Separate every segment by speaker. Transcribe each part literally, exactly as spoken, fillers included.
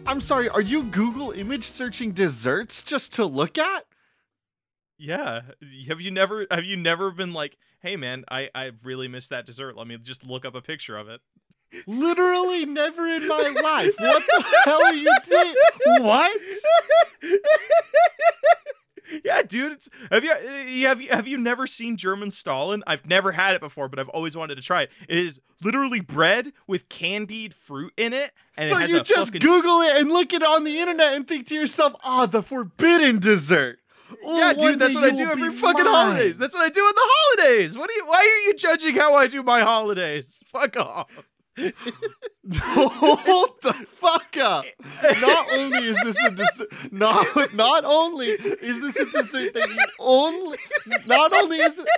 Speaker 1: I'm sorry, are you Google image searching desserts just to look at?
Speaker 2: Yeah. Have you never have you never been like, hey man, I, I really miss that dessert. Let me just look up a picture of it.
Speaker 1: Literally never in my life. What the hell are you doing? What?
Speaker 2: Yeah, dude. It's, have you have you have you never seen German Stollen? I've never had it before, but I've always wanted to try it. It is literally bread with candied fruit in it, and
Speaker 1: so
Speaker 2: it has
Speaker 1: you
Speaker 2: a
Speaker 1: just
Speaker 2: fucking...
Speaker 1: Google it and look it on the internet and think to yourself, "Ah, oh, the forbidden dessert."
Speaker 2: Yeah,
Speaker 1: oh,
Speaker 2: dude, that's what I do every fucking mine. holidays. That's what I do in the holidays. What are you? Why are you judging how I do my holidays? Fuck off.
Speaker 1: Hold the fuck up. Not only is this a dessert, not, not only is this a dessert that you only, not only is it,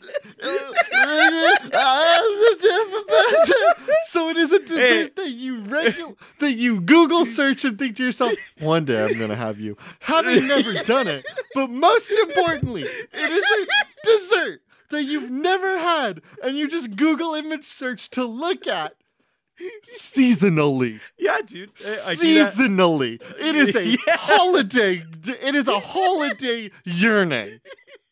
Speaker 1: so it is a dessert hey. that you regular, that you Google search and think to yourself, one day I'm going to have you. Having never done it, but most importantly, it is a dessert that you've never had and you just Google image search to look at. Seasonally.
Speaker 2: Yeah, dude. I, I
Speaker 1: Seasonally. It is a yeah. holiday. It is a holiday yearning.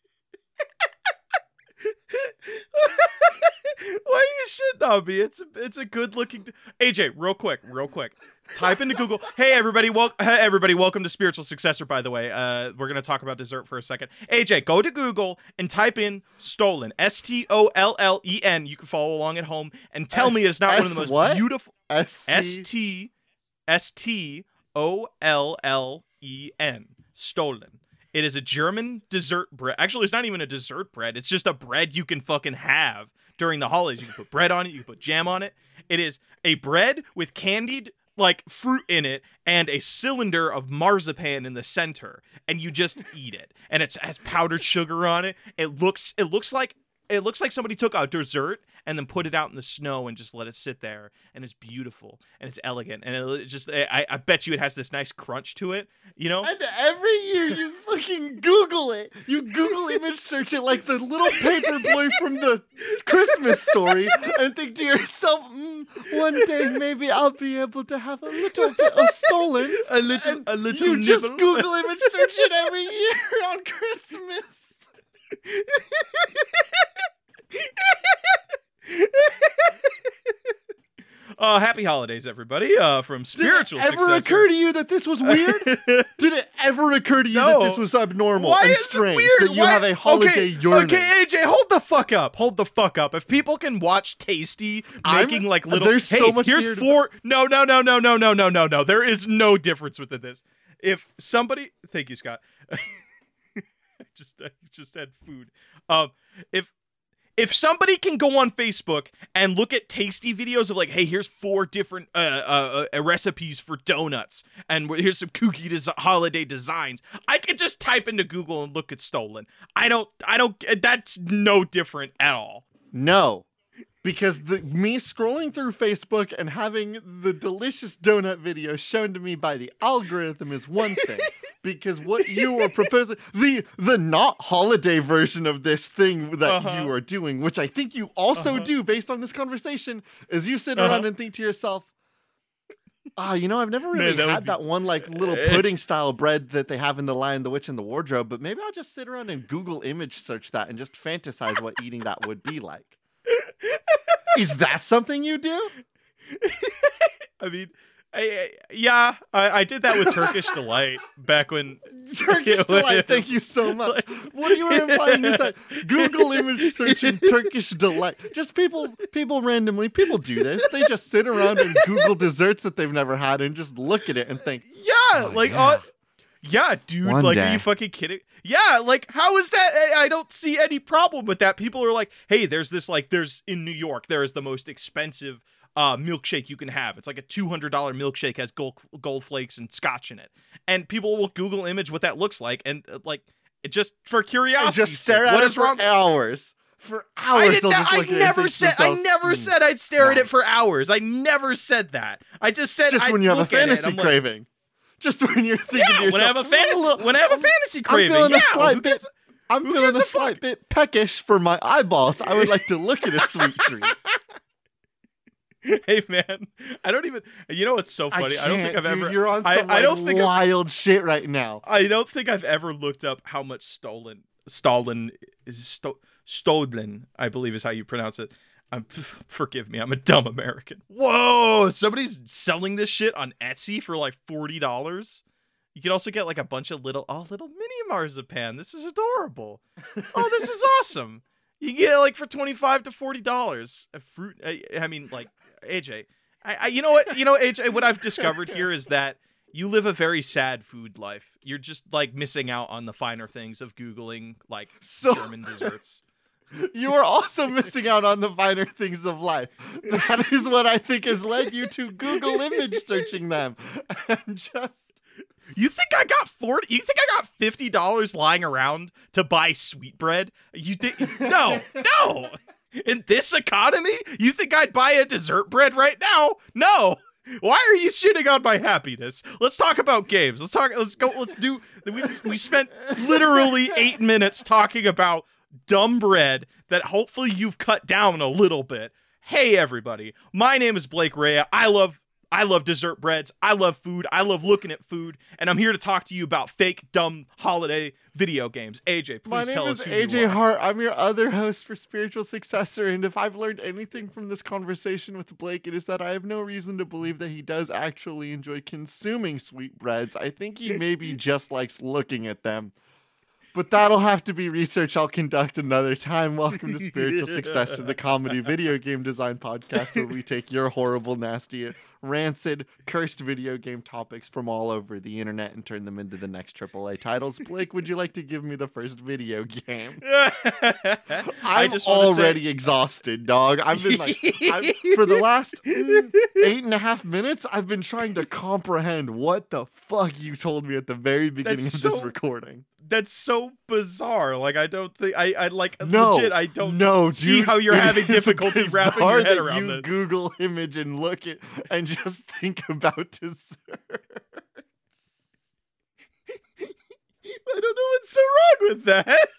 Speaker 2: Why are you shitting on me? It's a, it's a good looking... D- A J, real quick, real quick. Type into Google. Hey, everybody. Wel- hey, everybody. Welcome to Spiritual Successor, by the way. Uh, we're going to talk about dessert for a second. A J, go to Google and type in Stollen. S T O L L E N. You can follow along at home and tell
Speaker 1: S-
Speaker 2: me it's not
Speaker 1: S-
Speaker 2: one of the most
Speaker 1: what?
Speaker 2: beautiful...
Speaker 1: S-
Speaker 2: S T S T O L L E N. Stollen. It is a German dessert bread. Actually, it's not even a dessert bread. It's just a bread you can fucking have during the holidays. You can put bread on it. You can put jam on it. It is a bread with candied like fruit in it and a cylinder of marzipan in the center, and you just eat it. And it has powdered sugar on it. It looks it looks like it looks like somebody took a dessert and then put it out in the snow and just let it sit there, and it's beautiful and it's elegant, and it just I, I bet you it has this nice crunch to it, you know?
Speaker 1: And every year you fucking Google it. You Google image search it like the little paper boy from the Christmas Story and think to yourself, mm, one day maybe I'll be able to have a little bit of Stollen.
Speaker 2: A little,
Speaker 1: and
Speaker 2: a little
Speaker 1: You
Speaker 2: nibble.
Speaker 1: just Google image search it every year on Christmas.
Speaker 2: Uh, happy holidays, everybody, uh, from Spiritual
Speaker 1: Did it ever
Speaker 2: Successor.
Speaker 1: occur to you that this was weird? Did it ever occur to you
Speaker 2: No.
Speaker 1: that this was abnormal
Speaker 2: Why
Speaker 1: and
Speaker 2: is it
Speaker 1: strange?
Speaker 2: weird?
Speaker 1: That you
Speaker 2: Why-
Speaker 1: have a holiday
Speaker 2: okay,
Speaker 1: yearning?
Speaker 2: Okay, A J, hold the fuck up. Hold the fuck up. If people can watch Tasty
Speaker 1: I'm-
Speaker 2: making like little...
Speaker 1: there's
Speaker 2: hey,
Speaker 1: so much
Speaker 2: here's
Speaker 1: weird-
Speaker 2: four... No, no, no, no, no, no, no, no, no. There is no difference within this. If somebody... Thank you, Scott. I just, I just had food. Um, if... If somebody can go on Facebook and look at Tasty videos of like, hey, here's four different uh, uh, uh, recipes for donuts, and here's some kooky des- holiday designs, I could just type into Google and look at Stollen. I don't, I don't. That's no different at all.
Speaker 1: No, because the me scrolling through Facebook and having the delicious donut video shown to me by the algorithm is one thing. Because what you were proposing, the the not holiday version of this thing that
Speaker 2: Uh-huh.
Speaker 1: you are doing, which I think you also
Speaker 2: Uh-huh.
Speaker 1: do based on this conversation, is you sit
Speaker 2: Uh-huh.
Speaker 1: around and think to yourself, ah, you know, I've never really
Speaker 2: Man, that would
Speaker 1: had
Speaker 2: be-
Speaker 1: that one like little pudding style bread that they have in The Lion, the Witch, and the Wardrobe, but maybe I'll just sit around and Google image search that and just fantasize what eating that would be like. Is that something you do?
Speaker 2: I mean, I, I, yeah, I, I did that with Turkish Delight back when...
Speaker 1: Turkish Delight, thank you so much. What you were implying is that Google image searching Turkish Delight. Just people, people randomly, people do this. They just sit around and Google desserts that they've never had and just look at it and think,
Speaker 2: Yeah,
Speaker 1: oh,
Speaker 2: like,
Speaker 1: yeah.
Speaker 2: uh, yeah, dude,
Speaker 1: One
Speaker 2: like,
Speaker 1: day.
Speaker 2: are you fucking kidding? Yeah, like, how is that? I, I don't see any problem with that. People are like, hey, there's this, like, there's, in New York, there is the most expensive uh, milkshake you can have. It's like a two hundred dollars milkshake, has gold, gold flakes and scotch in it. And people will Google image what that looks like, and, uh, like, it just, for
Speaker 1: and
Speaker 2: curiosity.
Speaker 1: just stare at
Speaker 2: what
Speaker 1: it
Speaker 2: is
Speaker 1: for
Speaker 2: wrong?
Speaker 1: hours. For
Speaker 2: I,
Speaker 1: hours,
Speaker 2: did
Speaker 1: they'll
Speaker 2: not,
Speaker 1: just
Speaker 2: I
Speaker 1: look at it and
Speaker 2: never
Speaker 1: think to
Speaker 2: said. I
Speaker 1: themselves,
Speaker 2: never
Speaker 1: "Hmm,
Speaker 2: said I'd stare at it
Speaker 1: nice."
Speaker 2: for hours. I never said that. I just said
Speaker 1: Just
Speaker 2: I'd
Speaker 1: when you have a
Speaker 2: look at it,
Speaker 1: fantasy
Speaker 2: I'm like,
Speaker 1: craving. Just when you're thinking to
Speaker 2: Yeah,
Speaker 1: yourself,
Speaker 2: when I have a fantasy,
Speaker 1: "Well,
Speaker 2: when I have a
Speaker 1: I'm-
Speaker 2: fantasy
Speaker 1: I'm
Speaker 2: craving,
Speaker 1: feeling
Speaker 2: yeah,
Speaker 1: a slight
Speaker 2: who
Speaker 1: bit.
Speaker 2: gives-
Speaker 1: I'm
Speaker 2: who
Speaker 1: feeling
Speaker 2: gives
Speaker 1: a
Speaker 2: a
Speaker 1: slight
Speaker 2: fuck?
Speaker 1: bit peckish for my eyeballs. I would like to look at a sweet treat.
Speaker 2: Hey man, I don't even. You know what's so funny?
Speaker 1: I,
Speaker 2: I don't think I've
Speaker 1: dude,
Speaker 2: ever.
Speaker 1: You're on
Speaker 2: I,
Speaker 1: some
Speaker 2: I
Speaker 1: like,
Speaker 2: don't think I've,
Speaker 1: wild shit right now.
Speaker 2: I don't think I've ever looked up how much stolen Stalin is sto- stolen. I believe is how you pronounce it. I'm forgive me. I'm a dumb American. Whoa! Somebody's selling this shit on Etsy for like forty dollars. You can also get like a bunch of little, oh, little mini marzipan. This is adorable. Oh, this is awesome. You can get it like for twenty-five to forty dollars. A fruit. I, I mean, like A J. I, I, you know what? You know, A J. What I've discovered here is that you live a very sad food life. You're just like missing out on the finer things of Googling like
Speaker 1: So-
Speaker 2: German desserts.
Speaker 1: You are also missing out on the finer things of life. That is what I think has led you to Google image searching them. And just
Speaker 2: You think I got forty? You think I got fifty dollars lying around to buy sweetbread? You think? No, no. In this economy, you think I'd buy a dessert bread right now? No. Why are you shitting on my happiness? Let's talk about games. Let's talk. Let's go. Let's do. We we spent literally eight minutes talking about dumb bread that hopefully you've cut down a little bit. Hey everybody, my name is Blake Rea. I love I love dessert breads. I love food. I love looking at food, and I'm here to talk to you about fake dumb holiday video games. A J, please
Speaker 1: my name
Speaker 2: tell
Speaker 1: is
Speaker 2: us who
Speaker 1: A J
Speaker 2: you are.
Speaker 1: Hart. I'm your other host for Spiritual Successor, and if I've learned anything from this conversation with Blake, it is that I have no reason to believe that he does actually enjoy consuming sweetbreads. I think he maybe just likes looking at them. But that'll have to be research I'll conduct another time. Welcome to Spiritual Successor, the comedy video game design podcast where we take your horrible, nasty, rancid, cursed video game topics from all over the internet and turn them into the next triple A titles. Blake, would you like to give me the first video game?
Speaker 2: I
Speaker 1: I'm
Speaker 2: just wanna say-
Speaker 1: already exhausted, dog. I've been like, I've, for the last mm, eight and a half minutes, I've been trying to comprehend what the fuck you told me at the very beginning
Speaker 2: That's
Speaker 1: of this
Speaker 2: so-
Speaker 1: recording.
Speaker 2: That's so bizarre. Like I don't think I I like
Speaker 1: No,
Speaker 2: legit. I don't
Speaker 1: no,
Speaker 2: see
Speaker 1: dude,
Speaker 2: how you're
Speaker 1: it
Speaker 2: having
Speaker 1: is
Speaker 2: difficulty wrapping your
Speaker 1: bizarre
Speaker 2: head
Speaker 1: that
Speaker 2: around
Speaker 1: you
Speaker 2: this.
Speaker 1: Google image and look at and just think about desserts.
Speaker 2: I don't know what's so wrong with that.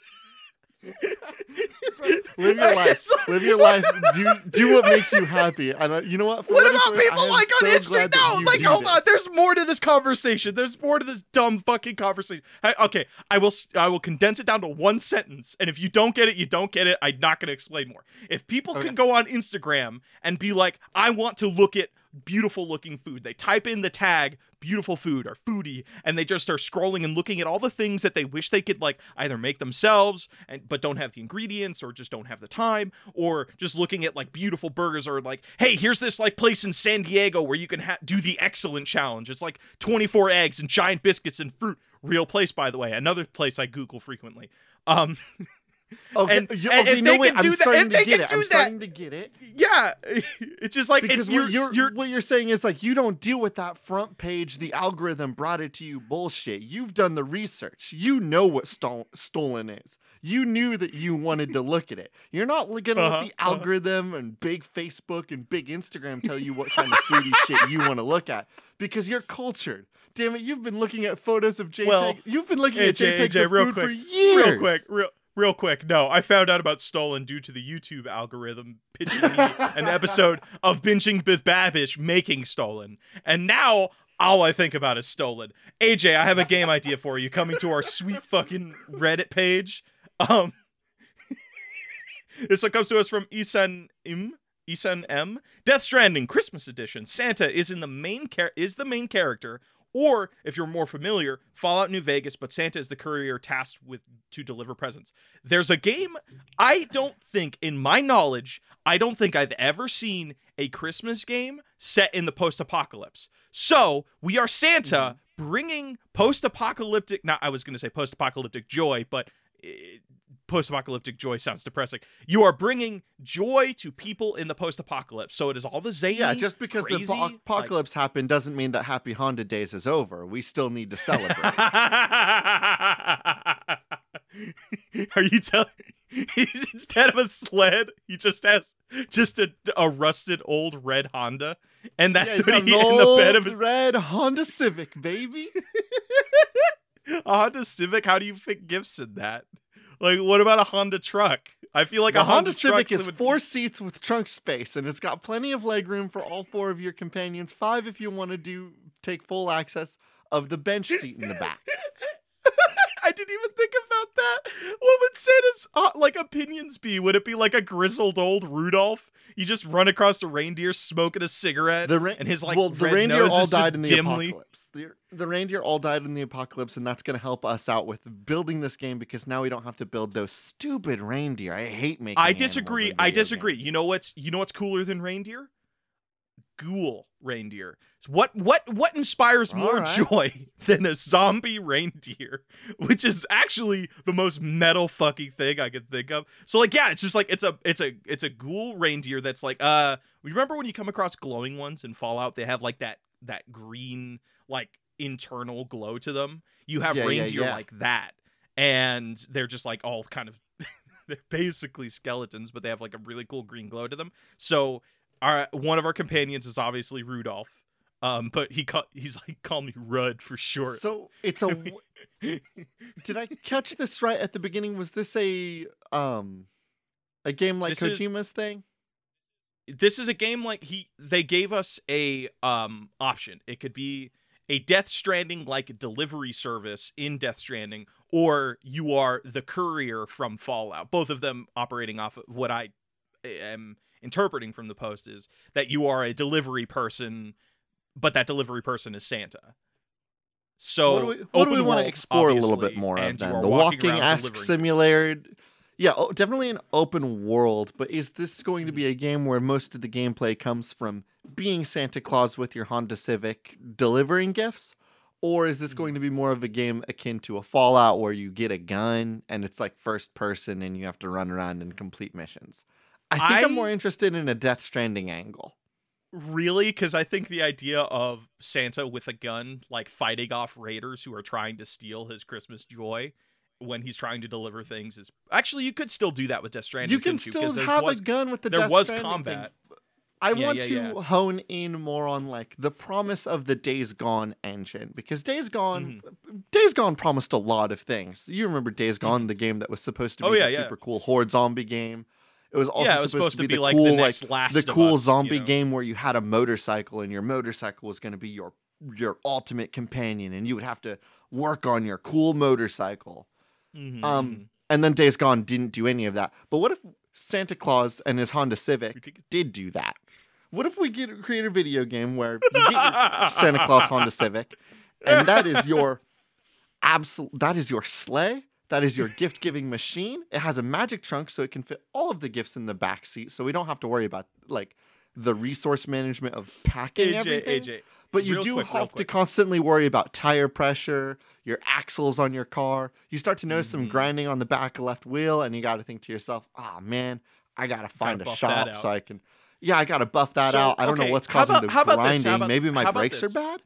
Speaker 1: Live your
Speaker 2: I
Speaker 1: life.
Speaker 2: guess-
Speaker 1: Live your life. Do do what makes you happy. And uh, you know what? For
Speaker 2: What
Speaker 1: what it's
Speaker 2: about
Speaker 1: worth, I
Speaker 2: people
Speaker 1: am
Speaker 2: like on
Speaker 1: so
Speaker 2: Instagram?
Speaker 1: glad that
Speaker 2: No,
Speaker 1: you
Speaker 2: like
Speaker 1: do
Speaker 2: hold on.
Speaker 1: this.
Speaker 2: There's more to this conversation. There's more to this dumb fucking conversation. I, okay, I will. I will condense it down to one sentence. And if you don't get it, you don't get it. I'm not going to explain more. If people
Speaker 1: Okay.
Speaker 2: can go on Instagram and be like, I want to look at beautiful looking food. They type in the tag beautiful food or foodie and they just start scrolling and looking at all the things that they wish they could like either make themselves and but don't have the ingredients or just don't have the time, or just looking at like beautiful burgers, or like, hey, here's this like place in San Diego where you can ha- do the excellent challenge. It's like twenty-four eggs and giant biscuits and fruit. Real place, by the way. Another place I Google frequently. Um
Speaker 1: Okay,
Speaker 2: And-
Speaker 1: yeah,
Speaker 2: and
Speaker 1: okay,
Speaker 2: if
Speaker 1: no
Speaker 2: they
Speaker 1: wait,
Speaker 2: can do
Speaker 1: I'm
Speaker 2: that-
Speaker 1: starting
Speaker 2: if
Speaker 1: to
Speaker 2: they
Speaker 1: get
Speaker 2: can
Speaker 1: it.
Speaker 2: do
Speaker 1: I'm
Speaker 2: that-
Speaker 1: starting to get it.
Speaker 2: yeah, it's just like
Speaker 1: Because
Speaker 2: it's you're,
Speaker 1: what you're,
Speaker 2: you're
Speaker 1: what you're saying is like you don't deal with that front page, the algorithm brought it to you bullshit. You've done the research. You know what stol- stolen is. You knew that you wanted to look at it. You're not li- gonna
Speaker 2: Uh-huh,
Speaker 1: let the
Speaker 2: uh-huh.
Speaker 1: algorithm and big Facebook and big Instagram tell you what kind of foodie shit you want to look at because you're cultured. Damn it, you've been looking at photos of JPEG.
Speaker 2: Well,
Speaker 1: you've been looking
Speaker 2: A
Speaker 1: at
Speaker 2: J,
Speaker 1: JPEGs
Speaker 2: A J,
Speaker 1: of
Speaker 2: real
Speaker 1: food
Speaker 2: quick,
Speaker 1: for years.
Speaker 2: real quick, real Real quick, no, I found out about Stolen due to the YouTube algorithm pitching me an episode of Binging with Babish making Stolen. And now all I think about is Stolen. A J, I have a game idea for you coming to our sweet fucking Reddit page. Um, this one comes to us from Isan Im. Isan M. Death Stranding Christmas Edition. Santa is in the main char- is the main character. Or, if you're more familiar, Fallout New Vegas, but Santa is the courier tasked with to deliver presents. There's a game, I don't think, in my knowledge, I don't think I've ever seen a Christmas game set in the post-apocalypse. So, we are Santa bringing post-apocalyptic, not, I was going to say post-apocalyptic joy, but it, post-apocalyptic joy sounds depressing. You are bringing joy to people in the post-apocalypse. So it is all the zany,
Speaker 1: Yeah, just because
Speaker 2: crazy,
Speaker 1: the ap- apocalypse happened doesn't mean that Happy Honda Days is over. We still need to celebrate.
Speaker 2: Are you telling? He's instead of a sled, he just has just a, a rusted old red Honda, and
Speaker 1: Yeah,
Speaker 2: that's
Speaker 1: he's
Speaker 2: what
Speaker 1: got
Speaker 2: he
Speaker 1: an
Speaker 2: in the bed of
Speaker 1: old
Speaker 2: his
Speaker 1: red Honda Civic, baby.
Speaker 2: a Honda Civic. How do you fit gifts in that? Like, what about a Honda truck? I feel like
Speaker 1: the
Speaker 2: a
Speaker 1: Honda
Speaker 2: Honda
Speaker 1: Civic
Speaker 2: truck
Speaker 1: is
Speaker 2: would-
Speaker 1: four seats with trunk space, and it's got plenty of legroom for all four of your companions. Five if you want to do take full access of the bench seat in the back.
Speaker 2: I didn't even think about that. What would Santa's uh, like opinions be? Would it be like a grizzled old Rudolph? You just run across a reindeer smoking a cigarette,
Speaker 1: The ra-
Speaker 2: and his like
Speaker 1: well, the
Speaker 2: red
Speaker 1: reindeer
Speaker 2: nose
Speaker 1: all
Speaker 2: is just
Speaker 1: died in the
Speaker 2: dimly.
Speaker 1: apocalypse. The, the reindeer all died in the apocalypse, and that's going to help us out with building this game because now we don't have to build those stupid reindeer. I hate making.
Speaker 2: I
Speaker 1: animals
Speaker 2: disagree.
Speaker 1: in
Speaker 2: I
Speaker 1: video
Speaker 2: disagree.
Speaker 1: games.
Speaker 2: You know what's you know what's cooler than reindeer? Ghoul reindeer. What what what inspires
Speaker 1: All
Speaker 2: more
Speaker 1: right.
Speaker 2: joy than a zombie reindeer? Which is actually the most metal fucking thing I could think of. So like yeah, it's just like it's a it's a it's a ghoul reindeer that's like uh remember when you come across glowing ones in Fallout? They have like that that green like internal glow to them. You have
Speaker 1: Yeah, yeah,
Speaker 2: reindeer
Speaker 1: yeah.
Speaker 2: like that. And they're just like all kind of they're basically skeletons, but they have like a really cool green glow to them. So our one of our companions is obviously Rudolph, um, but he ca- he's like call me Rudd for short.
Speaker 1: So it's a. w- Did I catch this right at the beginning? Was this a um, a game like
Speaker 2: This is-
Speaker 1: Kojima's thing?
Speaker 2: This is a game like he they gave us a um option. It could be a Death Stranding like delivery service in Death Stranding, or you are the courier from Fallout. Both of them operating off of what I am interpreting from the post is that you are a delivery person, but that delivery person is Santa. So
Speaker 1: what do we, what do we
Speaker 2: open
Speaker 1: want to
Speaker 2: world,
Speaker 1: explore a little bit
Speaker 2: obviously,
Speaker 1: more of
Speaker 2: and you
Speaker 1: then?
Speaker 2: are
Speaker 1: The
Speaker 2: walking around
Speaker 1: walking-esque
Speaker 2: delivering
Speaker 1: simulator. Yeah, oh, definitely an open world, but is this going to be a game where most of the gameplay comes from being Santa Claus with your Honda Civic delivering gifts? Or is this
Speaker 2: Mhm.
Speaker 1: going to be more of a game akin to a Fallout where you get a gun and it's like first person and you have to run around and complete missions? I think I... am
Speaker 2: I-
Speaker 1: more interested in a Death Stranding angle.
Speaker 2: Really? Because I think the idea of Santa with a gun, like fighting off raiders who are trying to steal his Christmas joy when he's trying to deliver things is actually you could still do that with Death Stranding.
Speaker 1: You can
Speaker 2: couldn't
Speaker 1: still
Speaker 2: 'Cause there
Speaker 1: have
Speaker 2: was,
Speaker 1: a gun with the
Speaker 2: there
Speaker 1: Death
Speaker 2: was
Speaker 1: Stranding
Speaker 2: combat.
Speaker 1: thing. I
Speaker 2: Yeah,
Speaker 1: want
Speaker 2: yeah,
Speaker 1: to
Speaker 2: yeah.
Speaker 1: hone in more on like the promise of the Days Gone engine because Days Gone,
Speaker 2: Mm-hmm.
Speaker 1: Days Gone promised a lot of things. You remember Days Gone, the game that was supposed to be
Speaker 2: Oh, yeah,
Speaker 1: the
Speaker 2: yeah.
Speaker 1: super cool horde zombie game. It was also
Speaker 2: Yeah, it was
Speaker 1: supposed, to be, the
Speaker 2: like
Speaker 1: cool,
Speaker 2: the
Speaker 1: like
Speaker 2: next Last
Speaker 1: the
Speaker 2: of
Speaker 1: cool
Speaker 2: Us,
Speaker 1: zombie
Speaker 2: you know?
Speaker 1: game where you had a motorcycle and your motorcycle was going to be your your ultimate companion, and you would have to work on your cool motorcycle.
Speaker 2: Mhm,
Speaker 1: Um,
Speaker 2: mhm.
Speaker 1: and then Days Gone didn't do any of that. But what if Santa Claus and his Honda Civic
Speaker 2: Ridiculous.
Speaker 1: did do that? What if we get create a video game where you get your Santa Claus Honda Civic, and that is your absolute that is your sleigh, that is your gift giving machine. It has a magic trunk so it can fit all of the gifts in the back seat, so we don't have to worry about like the resource management of packing
Speaker 2: A J,
Speaker 1: everything.
Speaker 2: A J,
Speaker 1: But you
Speaker 2: real
Speaker 1: do
Speaker 2: quick, real
Speaker 1: have to
Speaker 2: quick.
Speaker 1: constantly worry about tire pressure, your axles on your car. You start to notice some
Speaker 2: Mhm.
Speaker 1: grinding on the back left wheel, and you got to think to yourself, "Ah, man, I gotta find a
Speaker 2: buff
Speaker 1: shop
Speaker 2: that
Speaker 1: so
Speaker 2: out."
Speaker 1: I can." Yeah, I gotta buff that
Speaker 2: So,
Speaker 1: out. I don't know
Speaker 2: okay,
Speaker 1: what's
Speaker 2: how
Speaker 1: causing
Speaker 2: about-
Speaker 1: the
Speaker 2: how about this? How
Speaker 1: grinding.
Speaker 2: about-
Speaker 1: Maybe my
Speaker 2: how about
Speaker 1: brakes are
Speaker 2: this?
Speaker 1: bad.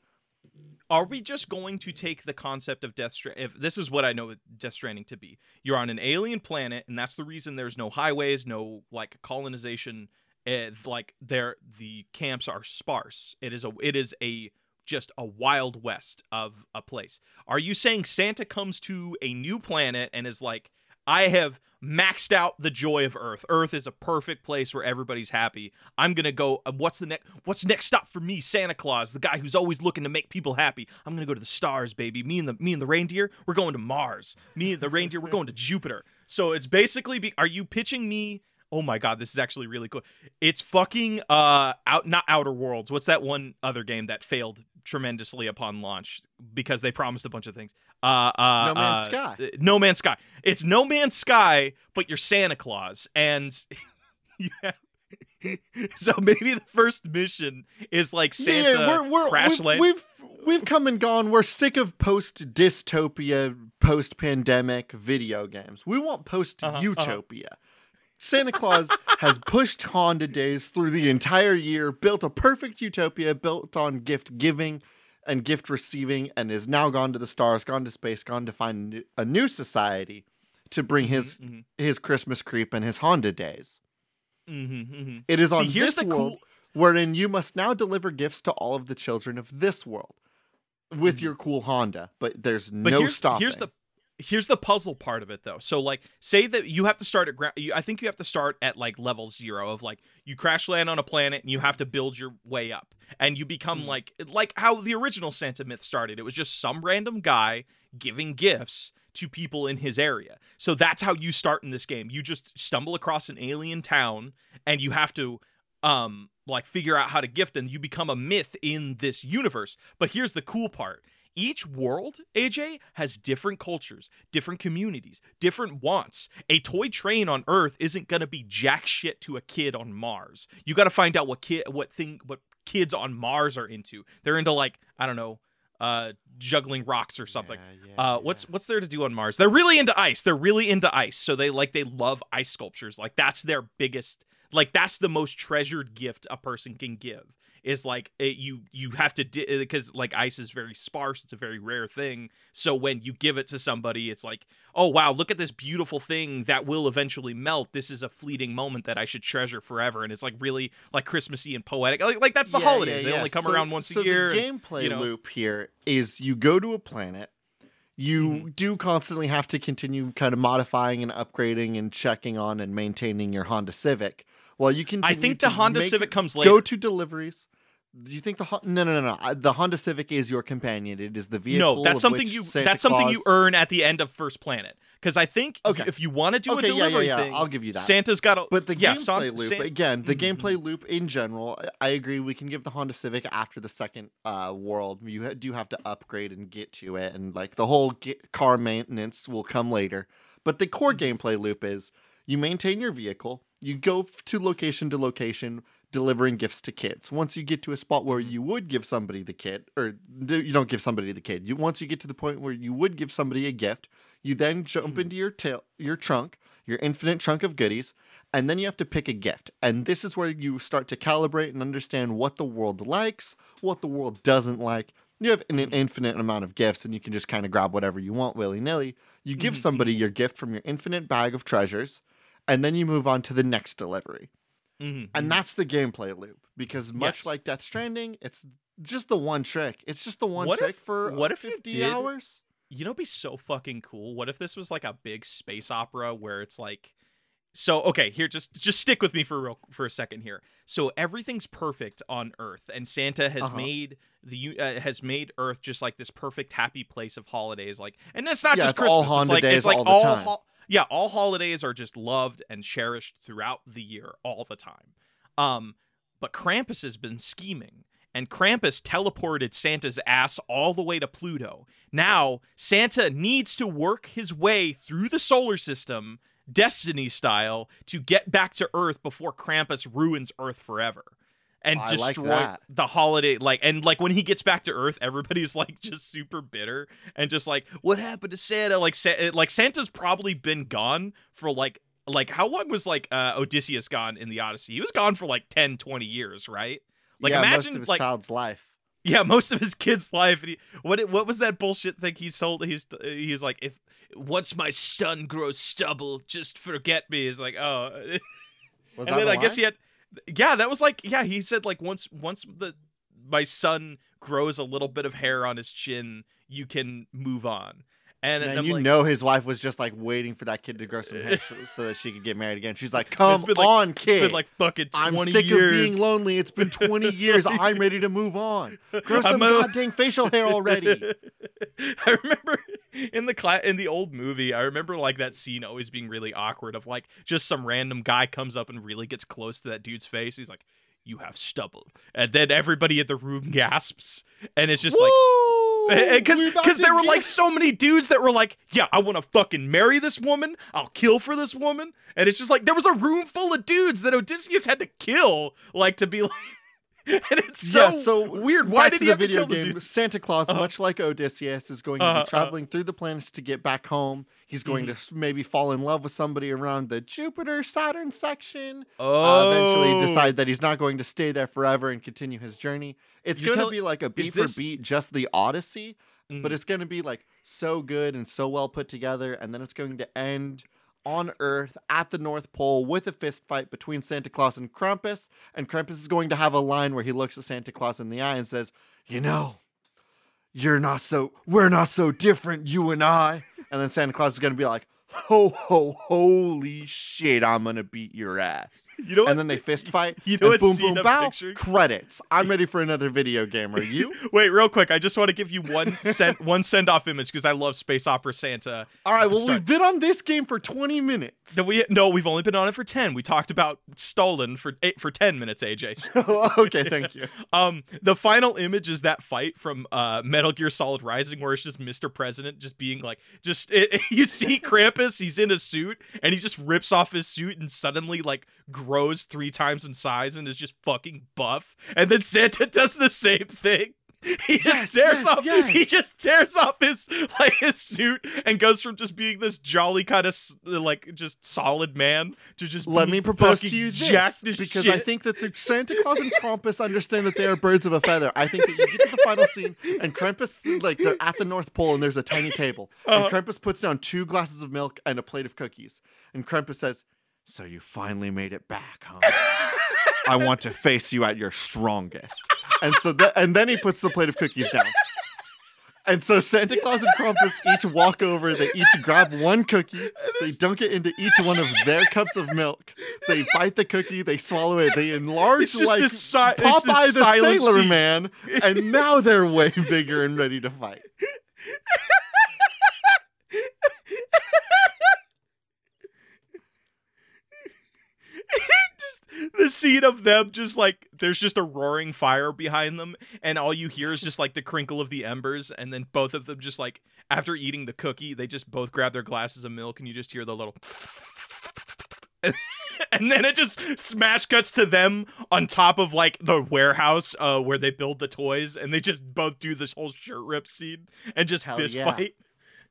Speaker 2: Are we just going to take the concept of Death Stranding? If this is what I know with Death Stranding to be, you're on an alien planet, and that's the reason there's no highways, no like colonization. Uh, like there, the camps are sparse. It is a, it is a just a wild west of a place. Are you saying Santa comes to a new planet and is like, I have maxed out the joy of Earth. Earth is a perfect place where everybody's happy. I'm gonna go. uh, What's the next? What's the next stop for me? Santa Claus, the guy who's always looking to make people happy. I'm gonna go to the stars, baby. Me and the me and the reindeer, we're going to Mars. Me and the reindeer, we're going to Jupiter. So it's basically, be, are you pitching me? Oh my god, this is actually really cool. It's fucking uh out not Outer Worlds. What's that one other game that failed tremendously upon launch because they promised a bunch of things? Uh uh
Speaker 1: No Man's
Speaker 2: uh,
Speaker 1: Sky.
Speaker 2: uh, No Man's Sky. It's No Man's Sky, but you're Santa Claus, and yeah. So maybe the first mission is like Santa
Speaker 1: yeah, we're, we're,
Speaker 2: crash
Speaker 1: we've,
Speaker 2: land.
Speaker 1: we've we've come and gone. We're sick of post dystopia, post pandemic video games. We want post
Speaker 2: Uh-huh,
Speaker 1: utopia. Santa Claus has pushed Honda Days through the entire year, built a perfect utopia built on gift giving and gift receiving, and is now gone to the stars, gone to space, gone to find a new society to bring his
Speaker 2: Mhm,
Speaker 1: his Christmas creep and his Honda Days.
Speaker 2: mhm, mhm, mhm.
Speaker 1: It is
Speaker 2: See,
Speaker 1: on
Speaker 2: here's
Speaker 1: this
Speaker 2: the
Speaker 1: world
Speaker 2: cool-
Speaker 1: wherein you must now deliver gifts to all of the children of this world with
Speaker 2: Mhm.
Speaker 1: your cool Honda, but there's
Speaker 2: But
Speaker 1: no
Speaker 2: here's,
Speaker 1: stopping.
Speaker 2: here's the here's the puzzle part of it though. So like, say that you have to start at ground. I think you have to start at like level zero of like you crash land on a planet and you have to build your way up, and you become mm. like like how the original Santa myth started. It was just some random guy giving gifts to people in his area. So that's how you start in this game. You just stumble across an alien town and you have to um like figure out how to gift them. You become a myth in this universe. But here's the cool part. Each world, A J, has different cultures, different communities, different wants. A toy train on Earth isn't gonna be jack shit to a kid on Mars. You gotta find out what kid what thing what kids on Mars are into. They're into like, I don't know, uh juggling rocks or something. Yeah, yeah, uh what's yeah. what's there to do on Mars? They're really into ice. They're really into ice. So they like they love ice sculptures. Like that's their biggest, like that's the most treasured gift a person can give. Is like it, you you have to di- because like ice is very sparse. It's a very rare thing. So when you give it to somebody, it's like, oh wow, look at this beautiful thing that will eventually melt. This is a fleeting moment that I should treasure forever. And it's like really like Christmassy and poetic. Like, like that's the
Speaker 1: yeah,
Speaker 2: holidays.
Speaker 1: Yeah,
Speaker 2: they
Speaker 1: yeah.
Speaker 2: only come
Speaker 1: so,
Speaker 2: around once
Speaker 1: so
Speaker 2: a year.
Speaker 1: So the gameplay
Speaker 2: and, you know,
Speaker 1: loop here is you go to a planet. You mm-hmm. do constantly have to continue kind of modifying and upgrading and checking on and maintaining your Honda Civic. Well, you continue
Speaker 2: I think the Honda
Speaker 1: make,
Speaker 2: Civic comes later.
Speaker 1: Go to deliveries. Do you think the no no no no the Honda Civic is your companion? It is the vehicle.
Speaker 2: No, that's something you
Speaker 1: Santa
Speaker 2: that's something
Speaker 1: Claus...
Speaker 2: you earn at the end of First Planet. Because I think okay. if you want to do
Speaker 1: okay,
Speaker 2: a delivery
Speaker 1: yeah, yeah, yeah.
Speaker 2: thing,
Speaker 1: I'll give you that.
Speaker 2: Santa's got a
Speaker 1: but the
Speaker 2: yeah,
Speaker 1: gameplay
Speaker 2: San-
Speaker 1: loop
Speaker 2: San-
Speaker 1: again. The
Speaker 2: mm-hmm.
Speaker 1: gameplay loop in general, I agree. We can give the Honda Civic after the second uh, world. You ha- do have to upgrade and get to it, and like the whole get- car maintenance will come later. But the core gameplay loop is you maintain your vehicle. You go f- to location to location, delivering gifts to kids. Once you get to a spot where you would give somebody the kid, or you don't give somebody the kid, you once you get to the point where you would give somebody a gift, you then jump into your tail, your trunk, your infinite trunk of goodies, and then you have to pick a gift. And this is where you start to calibrate and understand what the world likes, what the world doesn't like. You have an infinite amount of gifts, and you can just kind of grab whatever you want willy-nilly. You give somebody your gift from your infinite bag of treasures, and then you move on to the next delivery. Mm-hmm. And that's the gameplay loop, because much yes. like Death Stranding, it's just the one trick. It's just the one
Speaker 2: what
Speaker 1: trick
Speaker 2: if,
Speaker 1: for
Speaker 2: what if
Speaker 1: fifty
Speaker 2: did,
Speaker 1: hours.
Speaker 2: You know, it'd be so fucking cool. What if this was like a big space opera where it's like, so okay, here just just stick with me for real for a second here. So everything's perfect on Earth, and Santa has uh-huh. made the uh, has made Earth just like this perfect happy place of holidays. Like, and it's not
Speaker 1: yeah,
Speaker 2: just
Speaker 1: it's
Speaker 2: Christmas.
Speaker 1: all Honda
Speaker 2: it's like
Speaker 1: days
Speaker 2: it's like
Speaker 1: all the
Speaker 2: all
Speaker 1: time.
Speaker 2: Ho- yeah, all holidays are just loved and cherished throughout the year, all the time. Um, but Krampus has been scheming, and Krampus teleported Santa's ass all the way to Pluto. Now, Santa needs to work his way through the solar system, Destiny style, to get back to Earth before Krampus ruins Earth forever. And
Speaker 1: I
Speaker 2: destroys
Speaker 1: like
Speaker 2: the holiday, like, and like when he gets back to Earth, everybody's like just super bitter and just like, what happened to Santa? Like, Sa- like Santa's probably been gone for like, like how long was like uh, Odysseus gone in the Odyssey? He was gone for like ten, twenty years, right? Like,
Speaker 1: yeah,
Speaker 2: imagine
Speaker 1: most of his
Speaker 2: like
Speaker 1: child's life.
Speaker 2: Yeah, most of his kid's life. And he, what what was that bullshit thing he sold? He's he's like, if once my son grows stubble, just forget me. He's like, oh.
Speaker 1: Was
Speaker 2: and
Speaker 1: that
Speaker 2: then
Speaker 1: the
Speaker 2: I guess
Speaker 1: line?
Speaker 2: he had. Yeah, that was like, yeah, he said like once once the my son grows a little bit of hair on his chin, you can move on. And,
Speaker 1: Man,
Speaker 2: and I'm
Speaker 1: you
Speaker 2: like,
Speaker 1: know his wife was just like waiting for that kid to grow some hair so that she could get married again. She's like, come
Speaker 2: it's been like,
Speaker 1: on, kid.
Speaker 2: It's been like fucking twenty
Speaker 1: I'm sick
Speaker 2: years.
Speaker 1: of being lonely. It's been twenty years. I'm ready to move on. Grow some
Speaker 2: I'm a-
Speaker 1: goddamn facial hair already.
Speaker 2: I remember in the cla- in the old movie, I remember like that scene always being really awkward of like just some random guy comes up and really gets close to that dude's face. He's like, you have stubble. And then everybody in the room gasps. And it's just
Speaker 1: Woo!
Speaker 2: like, because
Speaker 1: We about
Speaker 2: because
Speaker 1: to
Speaker 2: there were
Speaker 1: get-
Speaker 2: like so many dudes that were like, yeah, I want to fucking marry this woman. I'll kill for this woman. And it's just like, there was a room full of dudes that Odysseus had to kill, like to be like, and it's so,
Speaker 1: yeah, so
Speaker 2: weird. Why
Speaker 1: back
Speaker 2: did
Speaker 1: to
Speaker 2: he
Speaker 1: the
Speaker 2: have to
Speaker 1: video
Speaker 2: kill this
Speaker 1: game?
Speaker 2: dude?
Speaker 1: Santa Claus,
Speaker 2: Uh-huh.
Speaker 1: much like Odysseus, is going to
Speaker 2: Uh-huh,
Speaker 1: be traveling through the planets to get back home. He's going
Speaker 2: Mhm.
Speaker 1: to maybe fall in love with somebody around the Jupiter Saturn section.
Speaker 2: Oh.
Speaker 1: Uh, eventually decide that he's not going to stay there forever and continue his journey. It's
Speaker 2: You
Speaker 1: going
Speaker 2: tell-
Speaker 1: to be like a beat
Speaker 2: is
Speaker 1: for
Speaker 2: this-
Speaker 1: beat, just the Odyssey,
Speaker 2: Mhm.
Speaker 1: but it's going to be like so good and so well put together, and then it's going to end on Earth at the North Pole with a fist fight between Santa Claus and Krampus, and Krampus is going to have a line where he looks at Santa Claus in the eye and says, you know, you're not so, we're not so different, you and I. And then Santa Claus is going to be like, ho, ho, holy shit, I'm going to beat your ass.
Speaker 2: You know what?
Speaker 1: And then they fist fight.
Speaker 2: You know
Speaker 1: and
Speaker 2: what
Speaker 1: boom,
Speaker 2: scene
Speaker 1: boom,
Speaker 2: I'm
Speaker 1: bow,
Speaker 2: picturing?
Speaker 1: credits. I'm ready for another video game. Are you?
Speaker 2: Wait, real quick. I just want to give you one send one send off image because I love Space Opera Santa.
Speaker 1: All right,
Speaker 2: at the
Speaker 1: well,
Speaker 2: start.
Speaker 1: we've been on this game for twenty minutes.
Speaker 2: No, we no, we've only been on it for ten. We talked about Stolen for eight for ten minutes, A J.
Speaker 1: Okay, thank you.
Speaker 2: Um, the final image is that fight from uh Metal Gear Solid Rising, where it's just Mister President just being like, just it, you see Krampus, he's in a suit, and he just rips off his suit and suddenly like grows three times in size and is just fucking buff. And then Santa does the same thing. He just
Speaker 1: Yes,
Speaker 2: tears
Speaker 1: yes,
Speaker 2: off.
Speaker 1: yes.
Speaker 2: He just tears off his like his suit and goes from just being this jolly kind of like just solid man to just
Speaker 1: Let
Speaker 2: being
Speaker 1: me propose
Speaker 2: fucking
Speaker 1: to you this,
Speaker 2: jacked as
Speaker 1: because
Speaker 2: shit.
Speaker 1: I think that the Santa Claus and Krampus understand that they are birds of a feather. I think that you get to the final scene and Krampus, like they're at the North Pole and there's a tiny table.
Speaker 2: Uh-huh.
Speaker 1: And Krampus puts down two glasses of milk and a plate of cookies. And Krampus says, "So you finally made it back, huh? I want to face you at your strongest." And so th- and then he puts the plate of cookies down. And so Santa Claus and Krampus each walk over, they each grab one cookie, they dunk it into each one of their cups of milk. They bite the cookie, they swallow it, they enlarge
Speaker 2: It's just
Speaker 1: like
Speaker 2: this si- it's
Speaker 1: Popeye
Speaker 2: this
Speaker 1: the
Speaker 2: silent
Speaker 1: Sailor
Speaker 2: scene.
Speaker 1: Man, and now they're way bigger and ready to fight.
Speaker 2: Just the scene of them just like there's just a roaring fire behind them and all you hear is just like the crinkle of the embers, and then both of them just like after eating the cookie they just both grab their glasses of milk and you just hear the little and then it just smash cuts to them on top of like the warehouse uh where they build the toys, and they just both do this whole shirt rip scene and just
Speaker 1: Hell
Speaker 2: fist
Speaker 1: yeah.
Speaker 2: fight.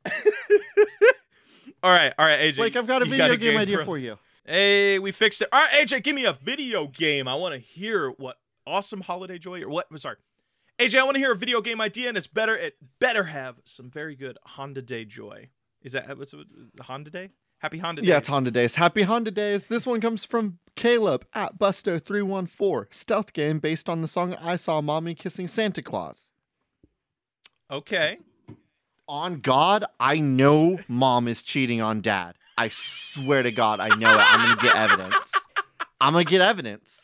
Speaker 2: all right all right A J,
Speaker 1: Blake, I've got a
Speaker 2: you
Speaker 1: video
Speaker 2: got a
Speaker 1: game, idea
Speaker 2: for-
Speaker 1: for you.
Speaker 2: Hey, we fixed it. All right, A J, give me a video game. I want to hear what awesome holiday joy or what? I'm sorry, A J, I want to hear a video game idea, and it's better. It better have some very good Honda Day joy. Is that what's it, Honda Day? Happy Honda Day.
Speaker 1: Yeah, it's Honda Days. Happy Honda Days. This one comes from Caleb at Busto three one four. Stealth game based on the song I Saw Mommy Kissing Santa Claus.
Speaker 2: Okay.
Speaker 1: On God, I know mom is cheating on dad. I swear to God, I know it. I'm going to get evidence. I'm going to get evidence.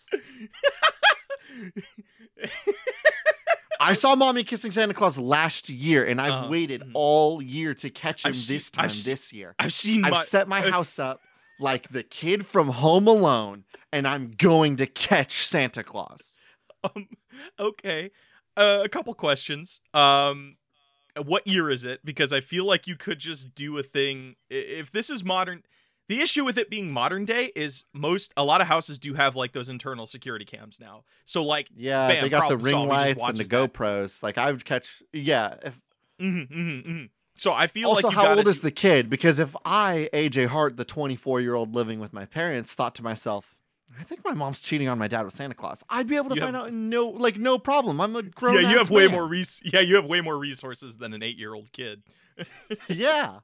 Speaker 1: I saw mommy kissing Santa Claus last year, and I've
Speaker 2: Uh-huh.
Speaker 1: waited
Speaker 2: Mhm.
Speaker 1: all year to catch him
Speaker 2: I've seen-
Speaker 1: this time
Speaker 2: I've se-
Speaker 1: this year.
Speaker 2: I've seen
Speaker 1: I've
Speaker 2: my.
Speaker 1: set my
Speaker 2: I've-
Speaker 1: house up like the kid from Home Alone, and I'm going to catch Santa Claus.
Speaker 2: Um, okay. Uh, a couple questions. Um, what year is it? Because I feel like you could just do a thing. i- If this is modern, the issue with it being modern day is most a lot of houses do have like those internal security cams now. So like,
Speaker 1: Yeah,
Speaker 2: Bam,
Speaker 1: they got the
Speaker 2: problem
Speaker 1: ring
Speaker 2: solved. He just
Speaker 1: lights and the
Speaker 2: watches that.
Speaker 1: GoPros. Like I would catch. Yeah. If,
Speaker 2: mhm, mhm, mhm. so I feel
Speaker 1: also,
Speaker 2: like you
Speaker 1: how
Speaker 2: gotta
Speaker 1: old is
Speaker 2: do-
Speaker 1: the kid? Because if I, A J Hart, the twenty-four-year-old living with my parents, thought to myself, I think my mom's cheating on my dad with Santa Claus, I'd be able to
Speaker 2: You
Speaker 1: find
Speaker 2: have-
Speaker 1: out in no, like no problem. I'm a grown.
Speaker 2: Yeah, you
Speaker 1: ass
Speaker 2: have way
Speaker 1: man.
Speaker 2: more res- Yeah, you have way more resources than an eight-year-old kid.
Speaker 1: Yeah.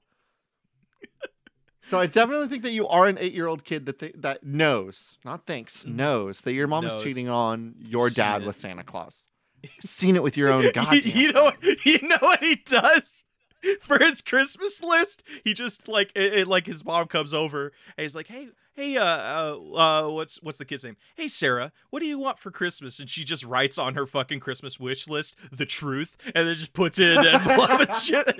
Speaker 1: So I definitely think that you are an eight-year-old kid that th- that knows, not thinks,
Speaker 2: Mhm.
Speaker 1: knows that your mom
Speaker 2: Knows.
Speaker 1: is cheating on your
Speaker 2: Seen
Speaker 1: dad
Speaker 2: it.
Speaker 1: with Santa Claus. Seen it with your own
Speaker 2: you,
Speaker 1: goddamn.
Speaker 2: you know,
Speaker 1: eyes.
Speaker 2: you know what he does for his Christmas list? He just like it, it- like his mom comes over and he's like, "Hey, hey, uh, uh, uh, what's what's the kid's name? Hey, Sarah, what do you want for Christmas?" And she just writes on her fucking Christmas wish list the truth, and then just puts it in an envelope and shit.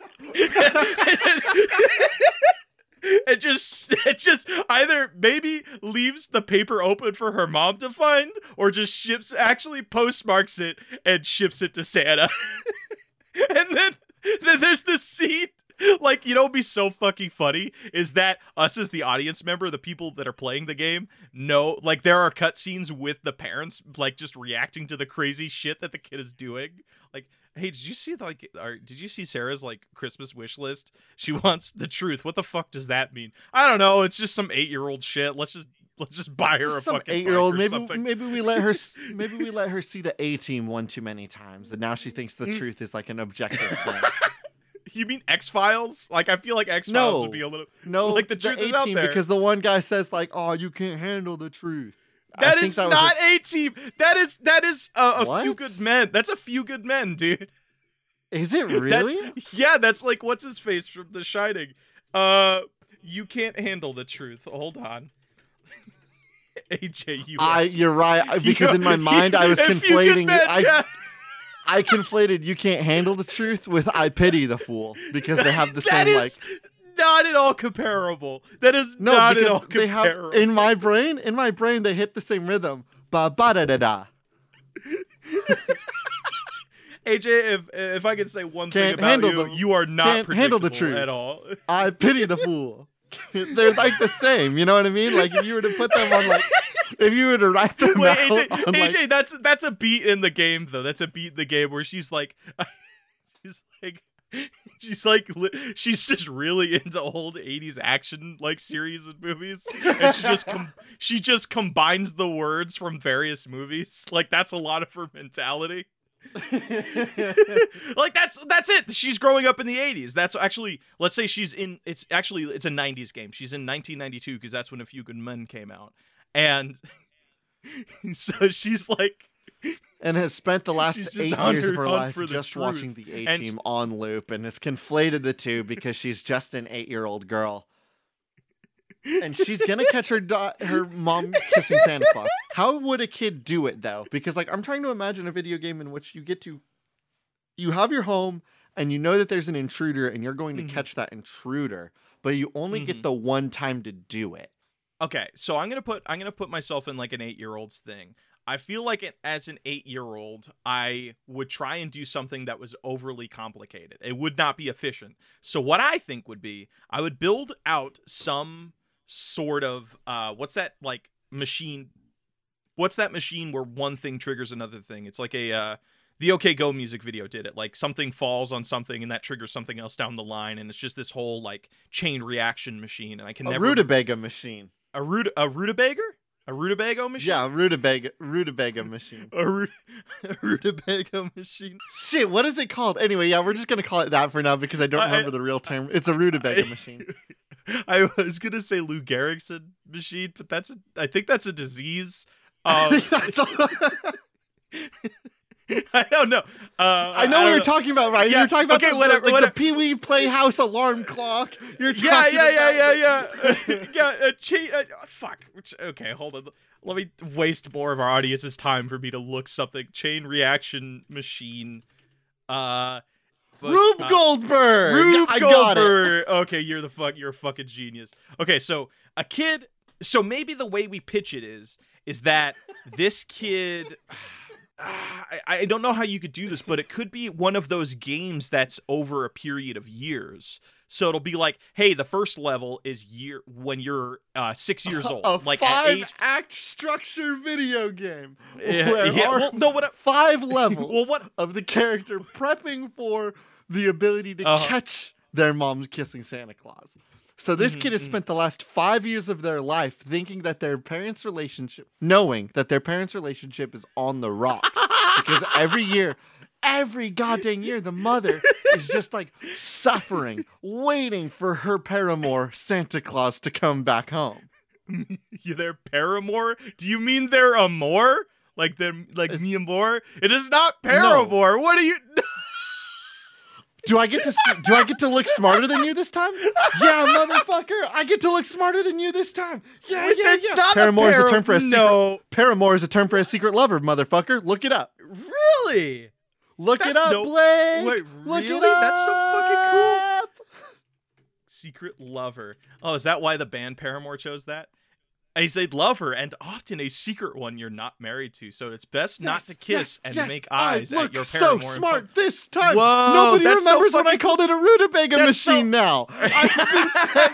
Speaker 2: It just it just either maybe leaves the paper open for her mom to find, or just ships actually postmarks it and ships it to Santa. And then, then there's this scene, like, you know what'd be so fucking funny is that us as the audience member, the people that are playing the game, know, like, there are cutscenes with the parents, like, just reacting to the crazy shit that the kid is doing. Like, hey, did you see, like, or did you see Sarah's, like, Christmas wish list? She wants the truth. What the fuck does that mean? I don't know. It's just some eight-year-old shit. Let's just let's just buy her
Speaker 1: Just
Speaker 2: a
Speaker 1: some
Speaker 2: fucking
Speaker 1: eight-year-old.
Speaker 2: bike or
Speaker 1: Maybe
Speaker 2: something.
Speaker 1: maybe we let her s- maybe we let her see the A Team one too many times, and now she thinks the
Speaker 2: Mm.
Speaker 1: truth is like an objective thing.
Speaker 2: You mean X-Files? Like, I feel like X-Files
Speaker 1: No.
Speaker 2: would be a little...
Speaker 1: No,
Speaker 2: Like, the
Speaker 1: the
Speaker 2: truth is out
Speaker 1: A-Team,
Speaker 2: there.
Speaker 1: because the one guy says like, "Oh, you can't handle the truth." I
Speaker 2: That
Speaker 1: think
Speaker 2: is
Speaker 1: that was
Speaker 2: not
Speaker 1: a-
Speaker 2: A-Team. That is that is a, a few
Speaker 1: What?
Speaker 2: good men. That's a few good men, dude.
Speaker 1: Is it really?
Speaker 2: That's, yeah, that's like what's his face from The Shining. Uh, you can't handle the truth. Hold on. A J, you.
Speaker 1: I, you're right. Because
Speaker 2: you,
Speaker 1: in my mind, I was
Speaker 2: if
Speaker 1: conflating.
Speaker 2: You bet,
Speaker 1: I,
Speaker 2: yeah.
Speaker 1: I conflated "You Can't Handle the Truth" with "I Pity the Fool" because they have the
Speaker 2: that
Speaker 1: same
Speaker 2: is
Speaker 1: like.
Speaker 2: Not at all comparable. That is
Speaker 1: No,
Speaker 2: not
Speaker 1: because
Speaker 2: at all
Speaker 1: they
Speaker 2: comparable.
Speaker 1: have in my brain. In my brain, they hit the same rhythm. Ba ba da da da.
Speaker 2: A J, if if I could say one
Speaker 1: Can't
Speaker 2: thing about
Speaker 1: handle
Speaker 2: you,
Speaker 1: the-
Speaker 2: you are not
Speaker 1: can't handle the
Speaker 2: predictable
Speaker 1: truth.
Speaker 2: at all.
Speaker 1: I pity the fool. They're like the same. You know what I mean? Like if you were to put them on like, if you were to write them
Speaker 2: Wait,
Speaker 1: out
Speaker 2: A J,
Speaker 1: on, like,
Speaker 2: A J, that's that's a beat in the game though. That's a beat in the game where she's like, she's like, she's like, li- she's just really into old eighties action like series and movies, and she just com- she just combines the words from various movies. Like that's a lot of her mentality. Like that's that's it. She's growing up in the eighties. That's actually, let's say she's in, it's actually it's a nineties game. She's in nineteen ninety-two because that's when A Few Good Men came out, and so she's like,
Speaker 1: and has spent the
Speaker 2: She's
Speaker 1: last
Speaker 2: just
Speaker 1: eight
Speaker 2: on
Speaker 1: years
Speaker 2: her
Speaker 1: of her
Speaker 2: hunt
Speaker 1: life
Speaker 2: for the
Speaker 1: just
Speaker 2: truth.
Speaker 1: watching the A
Speaker 2: And
Speaker 1: Team on loop, and has conflated the two because she's just an eight-year-old girl. And she's gonna catch her do- her mom kissing Santa Claus. How would a kid do it though? Because like I'm trying to imagine a video game in which you get to, you have your home and you know that there's an intruder and you're going to
Speaker 2: Mhm.
Speaker 1: catch that intruder, but you only
Speaker 2: Mhm.
Speaker 1: get the one time to do it.
Speaker 2: okay, so I'm gonna put I'm gonna put myself in like an eight year old's thing. I feel like it, as an eight year old, I would try and do something that was overly complicated. It would not be efficient. So what I think would be, I would build out some sort of uh, what's that like machine? What's that machine where one thing triggers another thing? It's like a uh, the OK Go music video did it. Like something falls on something and that triggers something else down the line, and it's just this whole like chain reaction machine. And I can
Speaker 1: A
Speaker 2: never
Speaker 1: rutabaga machine.
Speaker 2: a root a rutabaga a rutabaga machine.
Speaker 1: Yeah, a rutabaga rutabaga machine.
Speaker 2: A, root, a rutabaga machine.
Speaker 1: Shit, what is it called? Anyway, yeah, we're just gonna call it that for now because I don't
Speaker 2: I-
Speaker 1: remember the real term. It's a rutabaga machine.
Speaker 2: I was gonna say Lou Gehrig's machine, but that's a, I think that's a disease.
Speaker 1: I
Speaker 2: Um,
Speaker 1: think that's all-
Speaker 2: I don't know. Uh,
Speaker 1: I know
Speaker 2: I
Speaker 1: what you're
Speaker 2: don't
Speaker 1: talking about, right?
Speaker 2: Yeah,
Speaker 1: You're talking about
Speaker 2: okay,
Speaker 1: the,
Speaker 2: whatever,
Speaker 1: like
Speaker 2: whatever.
Speaker 1: the Pee Wee Playhouse alarm clock. You're talking
Speaker 2: Yeah, yeah, yeah,
Speaker 1: about
Speaker 2: yeah, yeah. yeah, a cha- uh, fuck. Which, okay, hold on. Let me waste more of our audience's time for me to look something. Chain reaction machine. Uh, but,
Speaker 1: Rube
Speaker 2: uh,
Speaker 1: Goldberg.
Speaker 2: Rube
Speaker 1: I got it.
Speaker 2: Goldberg. Okay, you're the fuck. You're a fucking genius. Okay, so a kid. So maybe the way we pitch it is is that this kid. I, I don't know how you could do this, but it could be one of those games that's over a period of years. So it'll be like, hey, the first level is year when you're uh, six years old,
Speaker 1: A
Speaker 2: like at age.
Speaker 1: five-act structure video game.
Speaker 2: Yeah,
Speaker 1: where
Speaker 2: yeah,
Speaker 1: our
Speaker 2: well, no, what? I-
Speaker 1: five levels
Speaker 2: Well, what?
Speaker 1: of the character prepping for the ability to
Speaker 2: Uh-huh.
Speaker 1: catch their mom kissing Santa Claus. So this
Speaker 2: Mhm,
Speaker 1: kid has
Speaker 2: mhm.
Speaker 1: spent the last five years of their life thinking that their parents' relationship, knowing that their parents' relationship is on the rocks. Because every year, every goddamn year, the mother is just like suffering, waiting for her paramour, Santa Claus, to come back home.
Speaker 2: You their paramour? Do you mean they're amour? Like they're like
Speaker 1: It's-
Speaker 2: me amour? It is not paramour. What are you?
Speaker 1: Do I get to see, do I get to look smarter than you this time? Yeah, motherfucker, I get to look smarter than you this time. Yeah, yeah,
Speaker 2: It's
Speaker 1: yeah.
Speaker 2: not
Speaker 1: Paramour
Speaker 2: a
Speaker 1: is a
Speaker 2: para-
Speaker 1: term for a secret.
Speaker 2: No,
Speaker 1: Paramour is a term for a secret lover, motherfucker. Look it up.
Speaker 2: really?
Speaker 1: Look it
Speaker 2: That's
Speaker 1: up,
Speaker 2: no-
Speaker 1: Blake.
Speaker 2: Wait,
Speaker 1: Look it
Speaker 2: really? That's so fucking cool.
Speaker 1: up.
Speaker 2: Secret lover. Oh, is that why the band Paramore chose that? And he said lover, and often a secret one you're not married to, so it's best not
Speaker 1: Yes,
Speaker 2: to kiss
Speaker 1: yes,
Speaker 2: and
Speaker 1: yes.
Speaker 2: make eyes
Speaker 1: I
Speaker 2: at
Speaker 1: look
Speaker 2: your
Speaker 1: so
Speaker 2: paramour. in
Speaker 1: smart
Speaker 2: public.
Speaker 1: this time.
Speaker 2: Whoa,
Speaker 1: Nobody
Speaker 2: that's so
Speaker 1: remembers when I
Speaker 2: fucking-
Speaker 1: called it a rutabaga
Speaker 2: That's so-
Speaker 1: machine now. I've been set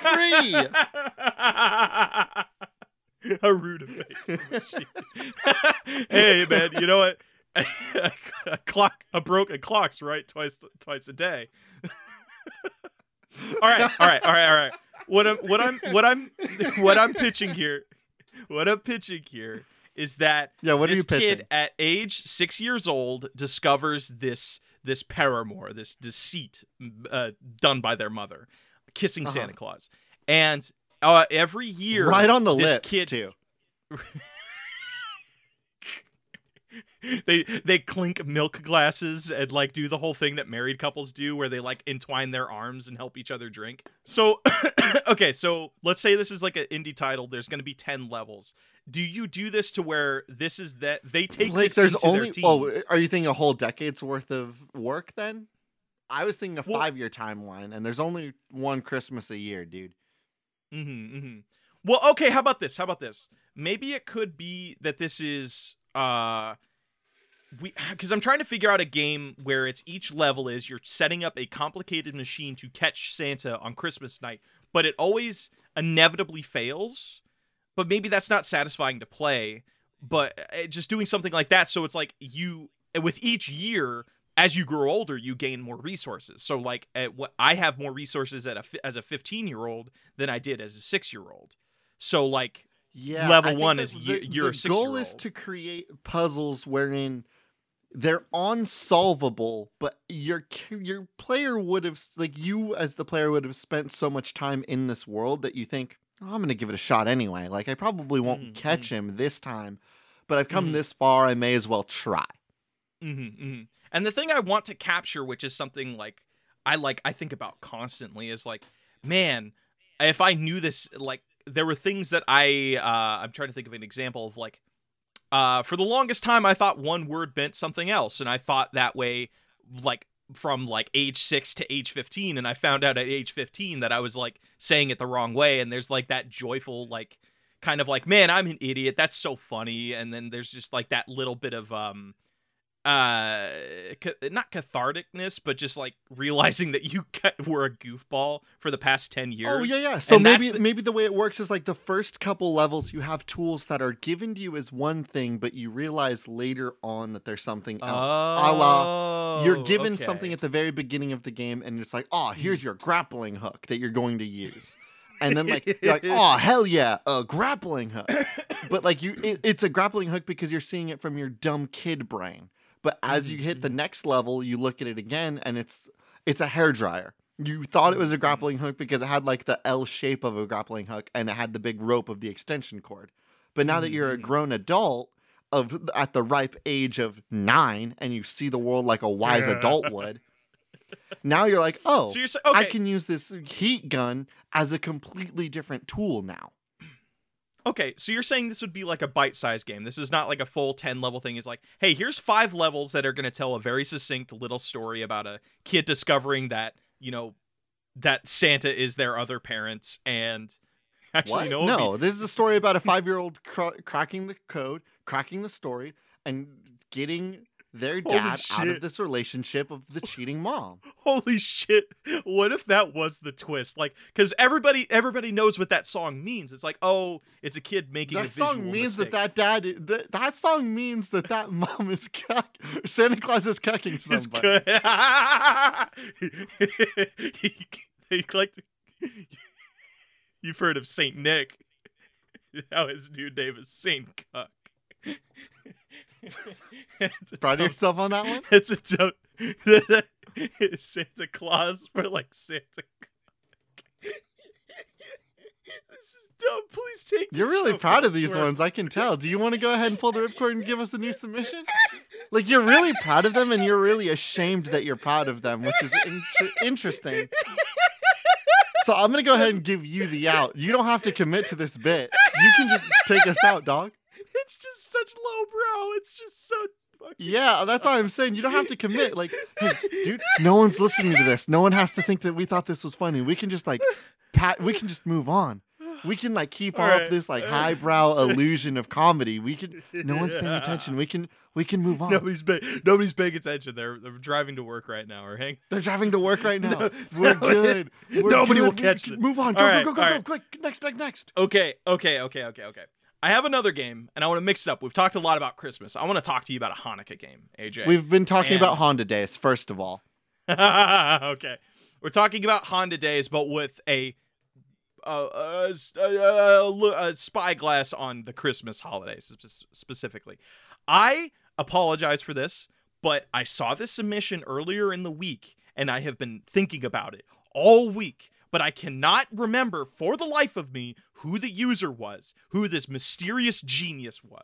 Speaker 1: free.
Speaker 2: A rutabaga machine. Hey man, you know what? a clock, a broken clock's right twice, twice a day. all right, all right, all right, all right. What I'm, what I'm, what I'm, what I'm pitching here, what I'm pitching here is that
Speaker 1: Yeah, what are
Speaker 2: this
Speaker 1: you pitching?
Speaker 2: kid at age six years old discovers this this paramour, this deceit uh, done by their mother, kissing
Speaker 1: Uh-huh.
Speaker 2: Santa Claus, and uh, every year,
Speaker 1: Right on the
Speaker 2: this
Speaker 1: lips,
Speaker 2: kid,
Speaker 1: too.
Speaker 2: they they clink milk glasses and like do the whole thing that married couples do where they like entwine their arms and help each other drink. So okay, so let's say this is like an indie title. There's going to be ten levels. Do you do this to where this is that they take
Speaker 1: like
Speaker 2: this
Speaker 1: there's
Speaker 2: into
Speaker 1: only
Speaker 2: their teams?
Speaker 1: oh are you thinking a whole decade's worth of work then? I was thinking a
Speaker 2: Well-
Speaker 1: five year timeline, and there's only one Christmas a year, dude.
Speaker 2: Mm-hmm, mm-hmm. Well, okay, how about this? How about this? Maybe it could be that this is uh we because I'm trying to figure out a game where it's each level is you're setting up a complicated machine to catch Santa on Christmas night, but it always inevitably fails. But maybe that's not satisfying to play. But uh, just doing something like that, so it's like you with each year, as you grow older, you gain more resources. So like at what I have more resources at a, fi- as a fifteen year old than I did as a six year old. So like
Speaker 1: Yeah,
Speaker 2: level
Speaker 1: I think
Speaker 2: one
Speaker 1: that
Speaker 2: is
Speaker 1: the,
Speaker 2: y- you're
Speaker 1: the
Speaker 2: a
Speaker 1: goal is
Speaker 2: six-year-old.
Speaker 1: to create puzzles wherein they're unsolvable, but your ca- your player would have like you as the player would have spent so much time in this world that you think, oh, I'm gonna give it a shot anyway. Like I probably won't
Speaker 2: Mhm,
Speaker 1: catch him this time, but I've come
Speaker 2: Mhm.
Speaker 1: this far. I may as well try.
Speaker 2: Mm-hmm, mm-hmm. And the thing I want to capture, which is something like I like, I think about constantly, is like, man, if I knew this, like, there were things that I, uh, I'm trying to think of an example of like, uh, for the longest time, I thought one word meant something else, and I thought that way, like, from like age six to age fifteen, and I found out at age fifteen that I was like saying it the wrong way, and there's like that joyful, like, kind of like, man, I'm an idiot, that's so funny, and then there's just like that little bit of, um, uh ca- not catharticness, but just like realizing that you ca- were a goofball for the past ten years.
Speaker 1: Oh yeah, yeah. So
Speaker 2: And that's
Speaker 1: maybe
Speaker 2: the-
Speaker 1: maybe the way it works is like the first couple levels you have tools that are given to you as one thing, but you realize later on that there's something else. A la
Speaker 2: Oh,
Speaker 1: you're given
Speaker 2: okay.
Speaker 1: something at the very beginning of the game, and it's like, oh, here's your grappling hook that you're going to use. And then like you're like, oh hell yeah, a grappling hook. But like you it, it's a grappling hook because you're seeing it from your dumb kid brain. But as you hit the next level, you look at it again, and it's it's a hairdryer. You thought it was a grappling hook because it had like the L shape of a grappling hook, and it had the big rope of the extension cord. But now that you're a
Speaker 2: Mhm.
Speaker 1: grown adult of at the ripe age of nine, and you see the world like a wise adult would, now you're like, oh,
Speaker 2: So you're saying, okay,
Speaker 1: I can use this heat gun as a completely different tool now.
Speaker 2: okay, so you're saying this would be like a bite-sized game. This is not like a full ten level thing. It's like, hey, here's five levels that are going to tell a very succinct little story about a kid discovering that, you know, that Santa is their other parents, and actually,
Speaker 1: What?
Speaker 2: no, it'd be-
Speaker 1: No, this is a story about a five-year-old cr- cracking the code, cracking the story, and getting their
Speaker 2: Holy
Speaker 1: dad out
Speaker 2: shit.
Speaker 1: of this relationship of the cheating mom.
Speaker 2: Holy shit. What if that was the twist? Like, because everybody everybody knows what that song means. It's like, oh, it's a kid making a
Speaker 1: That
Speaker 2: visual
Speaker 1: song means
Speaker 2: mistake.
Speaker 1: that that dad, that, that song means that that mom is cuck, Santa Claus is cucking
Speaker 2: It's
Speaker 1: somebody.
Speaker 2: good. he, he like to, you've heard of Saint Nick. How his new name is Saint Cuck. It's a
Speaker 1: Proud of
Speaker 2: dumb-
Speaker 1: yourself on that one?
Speaker 2: It's a dumb, Santa Claus for like Santa. This is dumb. Please take.
Speaker 1: You're
Speaker 2: this
Speaker 1: really
Speaker 2: show
Speaker 1: proud of these
Speaker 2: elsewhere.
Speaker 1: ones, I can tell. Do you want to go ahead and pull the ripcord and give us a new submission? Like, you're really proud of them, and you're really ashamed that you're proud of them, which is in- interesting. So I'm going to go ahead and give you the out. You don't have to commit to this bit. You can just take us out, dog.
Speaker 2: It's just such lowbrow. It's just so fucking.
Speaker 1: Yeah, that's all I'm saying. You don't have to commit. Like, hey, dude, no one's listening to this. No one has to think that we thought this was funny. We can just, like, pat, we can just move on. We can, like, keep
Speaker 2: All
Speaker 1: off
Speaker 2: right.
Speaker 1: this, like, highbrow illusion of comedy. We can, no one's paying attention. We can, we can move on.
Speaker 2: Nobody's pay- nobody's paying attention. They're they're driving to work right now, or hang.
Speaker 1: They're driving to work right now.
Speaker 2: No-
Speaker 1: We're
Speaker 2: no-
Speaker 1: good. We're
Speaker 2: nobody
Speaker 1: good.
Speaker 2: will
Speaker 1: We
Speaker 2: catch
Speaker 1: can
Speaker 2: it.
Speaker 1: Move on. Go,
Speaker 2: All
Speaker 1: go,
Speaker 2: right,
Speaker 1: go, go,
Speaker 2: all
Speaker 1: go.
Speaker 2: right.
Speaker 1: Quick. Next, next, next.
Speaker 2: Okay, okay, okay, okay, okay. I have another game, and I want to mix it up. We've talked a lot about Christmas. I want to talk to you about a Hanukkah game, A J.
Speaker 1: We've been talking
Speaker 2: And-
Speaker 1: about Honda Days, first of all.
Speaker 2: Okay, we're talking about Honda Days, but with a a, a, a, a spyglass on the Christmas holidays spe- specifically. I apologize for this, but I saw this submission earlier in the week, and I have been thinking about it all week. But I cannot remember for the life of me who the user was, who this mysterious genius was.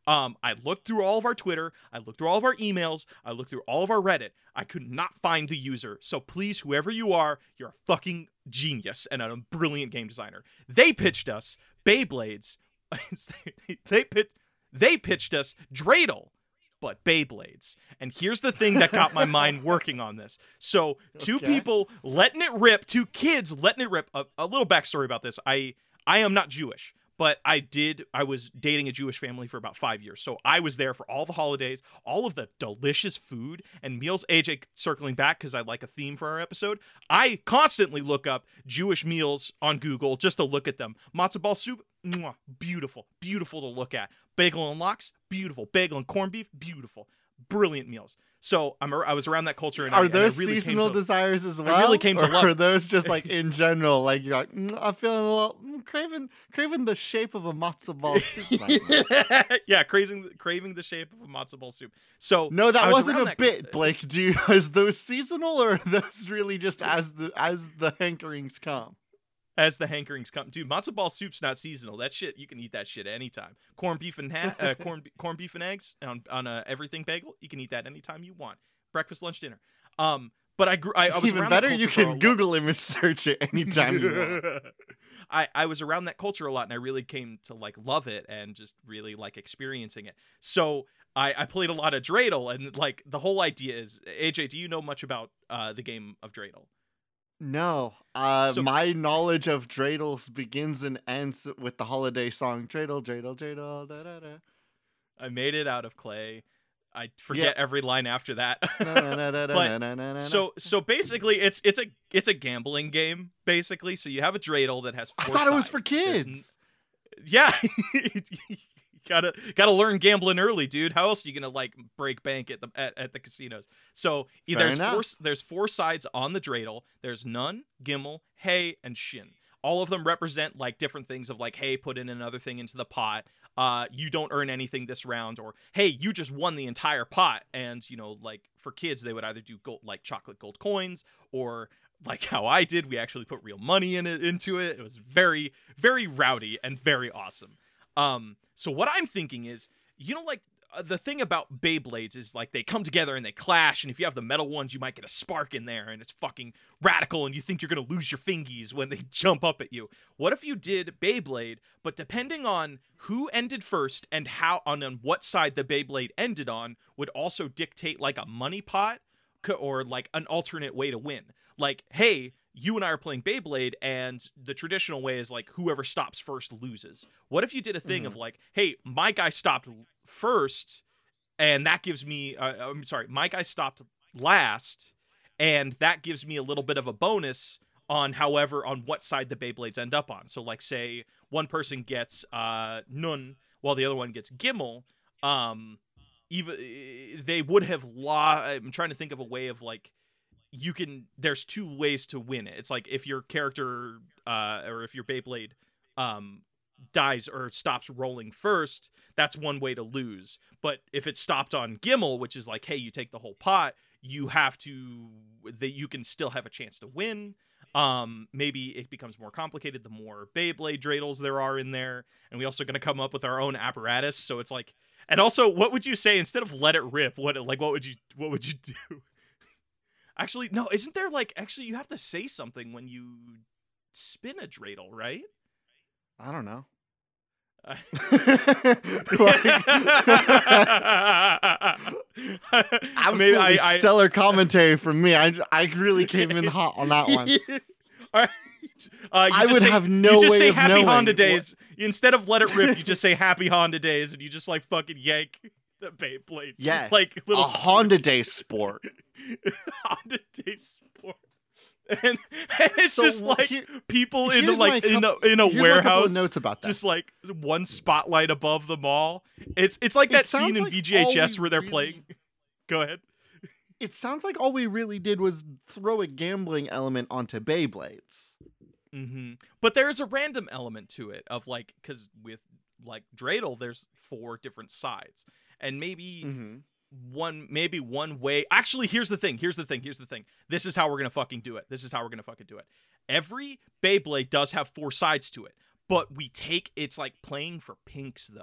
Speaker 2: Um, I looked through all of our Twitter, I looked through all of our emails, I looked through all of our Reddit. I could not find the user. So please, whoever you are, you're a fucking genius and a brilliant game designer. They pitched us Beyblades. they pit, they pitched us Dreidel, but Beyblades. And here's the thing that got my mind working on this. So two
Speaker 1: Okay.
Speaker 2: people letting it rip, two kids letting it rip. A, a little backstory about this. I I am not Jewish. But I did, I was dating a Jewish family for about five years. So I was there for all the holidays, all of the delicious food and meals. A J, circling back because I like a theme for our episode, I constantly look up Jewish meals on Google just to look at them. Matzo ball soup, mwah, beautiful, beautiful to look at. Bagel and lox, beautiful. Bagel and corned beef, beautiful. Brilliant meals. So I'm, I was around that culture. And
Speaker 1: Are
Speaker 2: I,
Speaker 1: those
Speaker 2: and I really
Speaker 1: seasonal
Speaker 2: came to,
Speaker 1: desires as well?
Speaker 2: I really came to
Speaker 1: or
Speaker 2: love
Speaker 1: are
Speaker 2: it.
Speaker 1: those just like in general? Like you're like, mm, I'm feeling a little mm, craving, craving the shape of a matzo ball soup. Right now.
Speaker 2: Yeah, craving, craving the shape of a matzo ball soup. So
Speaker 1: No, that
Speaker 2: I was
Speaker 1: wasn't
Speaker 2: around
Speaker 1: a
Speaker 2: that-
Speaker 1: bit, Blake. Do you, is those seasonal or are those really just as the as the hankerings come?
Speaker 2: As the hankerings come, dude, matzo ball soup's not seasonal. That shit, you can eat that shit anytime. Corned beef and ha- uh, corn corned beef and eggs on on a everything bagel, you can eat that anytime you want. Breakfast, lunch, dinner. Um, but I grew. I, I was
Speaker 1: Even
Speaker 2: around that
Speaker 1: better, you
Speaker 2: culture for a
Speaker 1: can
Speaker 2: lot.
Speaker 1: Google image search it anytime you want.
Speaker 2: I, I was around that culture a lot, and I really came to like love it and just really like experiencing it. So I, I played a lot of Dreidel, and like the whole idea is, A J, do you know much about uh, the game of Dreidel?
Speaker 1: No, uh,
Speaker 2: So-
Speaker 1: my knowledge of dreidels begins and ends with the holiday song "Dreidel, Dreidel, Dreidel." Da, da, da.
Speaker 2: I made it out of clay. I forget every line after that.
Speaker 1: Na, na, na, na,
Speaker 2: But-
Speaker 1: na, na, na, na.
Speaker 2: So so basically, it's it's a it's a gambling game basically. So you have a dreidel that has.
Speaker 1: I
Speaker 2: Four
Speaker 1: thought it was for
Speaker 2: sides. There's n-
Speaker 1: kids.
Speaker 2: Yeah, gotta gotta learn gambling early, dude. How else are you gonna like break bank at the at, at the casinos? So e-
Speaker 1: Fair
Speaker 2: there's four
Speaker 1: enough.
Speaker 2: s- there's four sides on the dreidel. There's Nun, Gimel, Hay, and Shin. All of them represent like different things of like, hey, put in another thing into the pot. Uh, you don't earn anything this round, or hey, you just won the entire pot. And you know, like for kids, they would either do gold, like chocolate gold coins, or like how I did, we actually put real money in it into it. It was very, very rowdy and very awesome. Um, so what I'm thinking is, you know, like uh, the thing about Beyblades is like they come together and they clash, and if you have the metal ones, you might get a spark in there, and it's fucking radical, and you think you're gonna lose your fingies when they jump up at you. What if you did Beyblade, but depending on who ended first and how on, on what side the Beyblade ended on would also dictate like a money pot co- or like an alternate way to win. Like, hey, you and I are playing Beyblade, and the traditional way is like whoever stops first loses. What if you did a thing
Speaker 1: Mhm.
Speaker 2: of like, hey, my guy stopped first, and that gives me, uh, I'm sorry, my guy stopped last, and that gives me a little bit of a bonus on however, on what side the Beyblades end up on. So like, say one person gets uh, Nun while the other one gets Gimel, um, even they would have lost. I'm trying to think of a way of like, you can, there's two ways to win it. It's like if your character uh or if your Beyblade um dies or stops rolling first, that's one way to lose. But if it stopped on Gimel, which is like, hey, you take the whole pot, you have to, that you can still have a chance to win. Um maybe it becomes more complicated the more Beyblade dreidels there are in there, and we also going to come up with our own apparatus. So it's like, and also, what would you say instead of let it rip? What like what would you what would you do? Actually, no, isn't there like, actually you have to say something when you spin a dreidel, right?
Speaker 1: I don't know.
Speaker 2: Uh,
Speaker 1: Absolutely
Speaker 2: Maybe I, I,
Speaker 1: stellar commentary from me. I, I really came in hot on that one.
Speaker 2: All right. Uh, you
Speaker 1: I
Speaker 2: just
Speaker 1: would
Speaker 2: say-
Speaker 1: have no
Speaker 2: You just
Speaker 1: way
Speaker 2: say
Speaker 1: of
Speaker 2: Happy
Speaker 1: knowing
Speaker 2: Honda
Speaker 1: what-
Speaker 2: Days. Instead of let it rip, you just say Happy Honda Days, and you just like fucking yank the Beyblade.
Speaker 1: Yes,
Speaker 2: like little
Speaker 1: a Honda Day sport.
Speaker 2: Honda Days sport. And, and it's
Speaker 1: So,
Speaker 2: just
Speaker 1: well,
Speaker 2: like
Speaker 1: here-
Speaker 2: people in the,
Speaker 1: here's
Speaker 2: like
Speaker 1: my
Speaker 2: in a
Speaker 1: coup-
Speaker 2: in a
Speaker 1: Here's my couple of
Speaker 2: warehouse,
Speaker 1: notes about that.
Speaker 2: just like one spotlight above them all. It's it's like
Speaker 1: It
Speaker 2: that
Speaker 1: sounds
Speaker 2: scene in
Speaker 1: like
Speaker 2: V G H S
Speaker 1: all we
Speaker 2: where they're
Speaker 1: really-
Speaker 2: playing. Go ahead.
Speaker 1: It sounds like all we really did was throw a gambling element onto Beyblades.
Speaker 2: Mm-hmm. But there's a random element to it of like, because with like dreidel, there's four different sides, and maybe
Speaker 1: Mm-hmm.
Speaker 2: one maybe one way. Actually, here's the thing. Here's the thing. Here's the thing. This is how we're gonna fucking do it. This is how we're gonna fucking do it. Every Beyblade does have four sides to it, but we take, it's like playing for pinks though.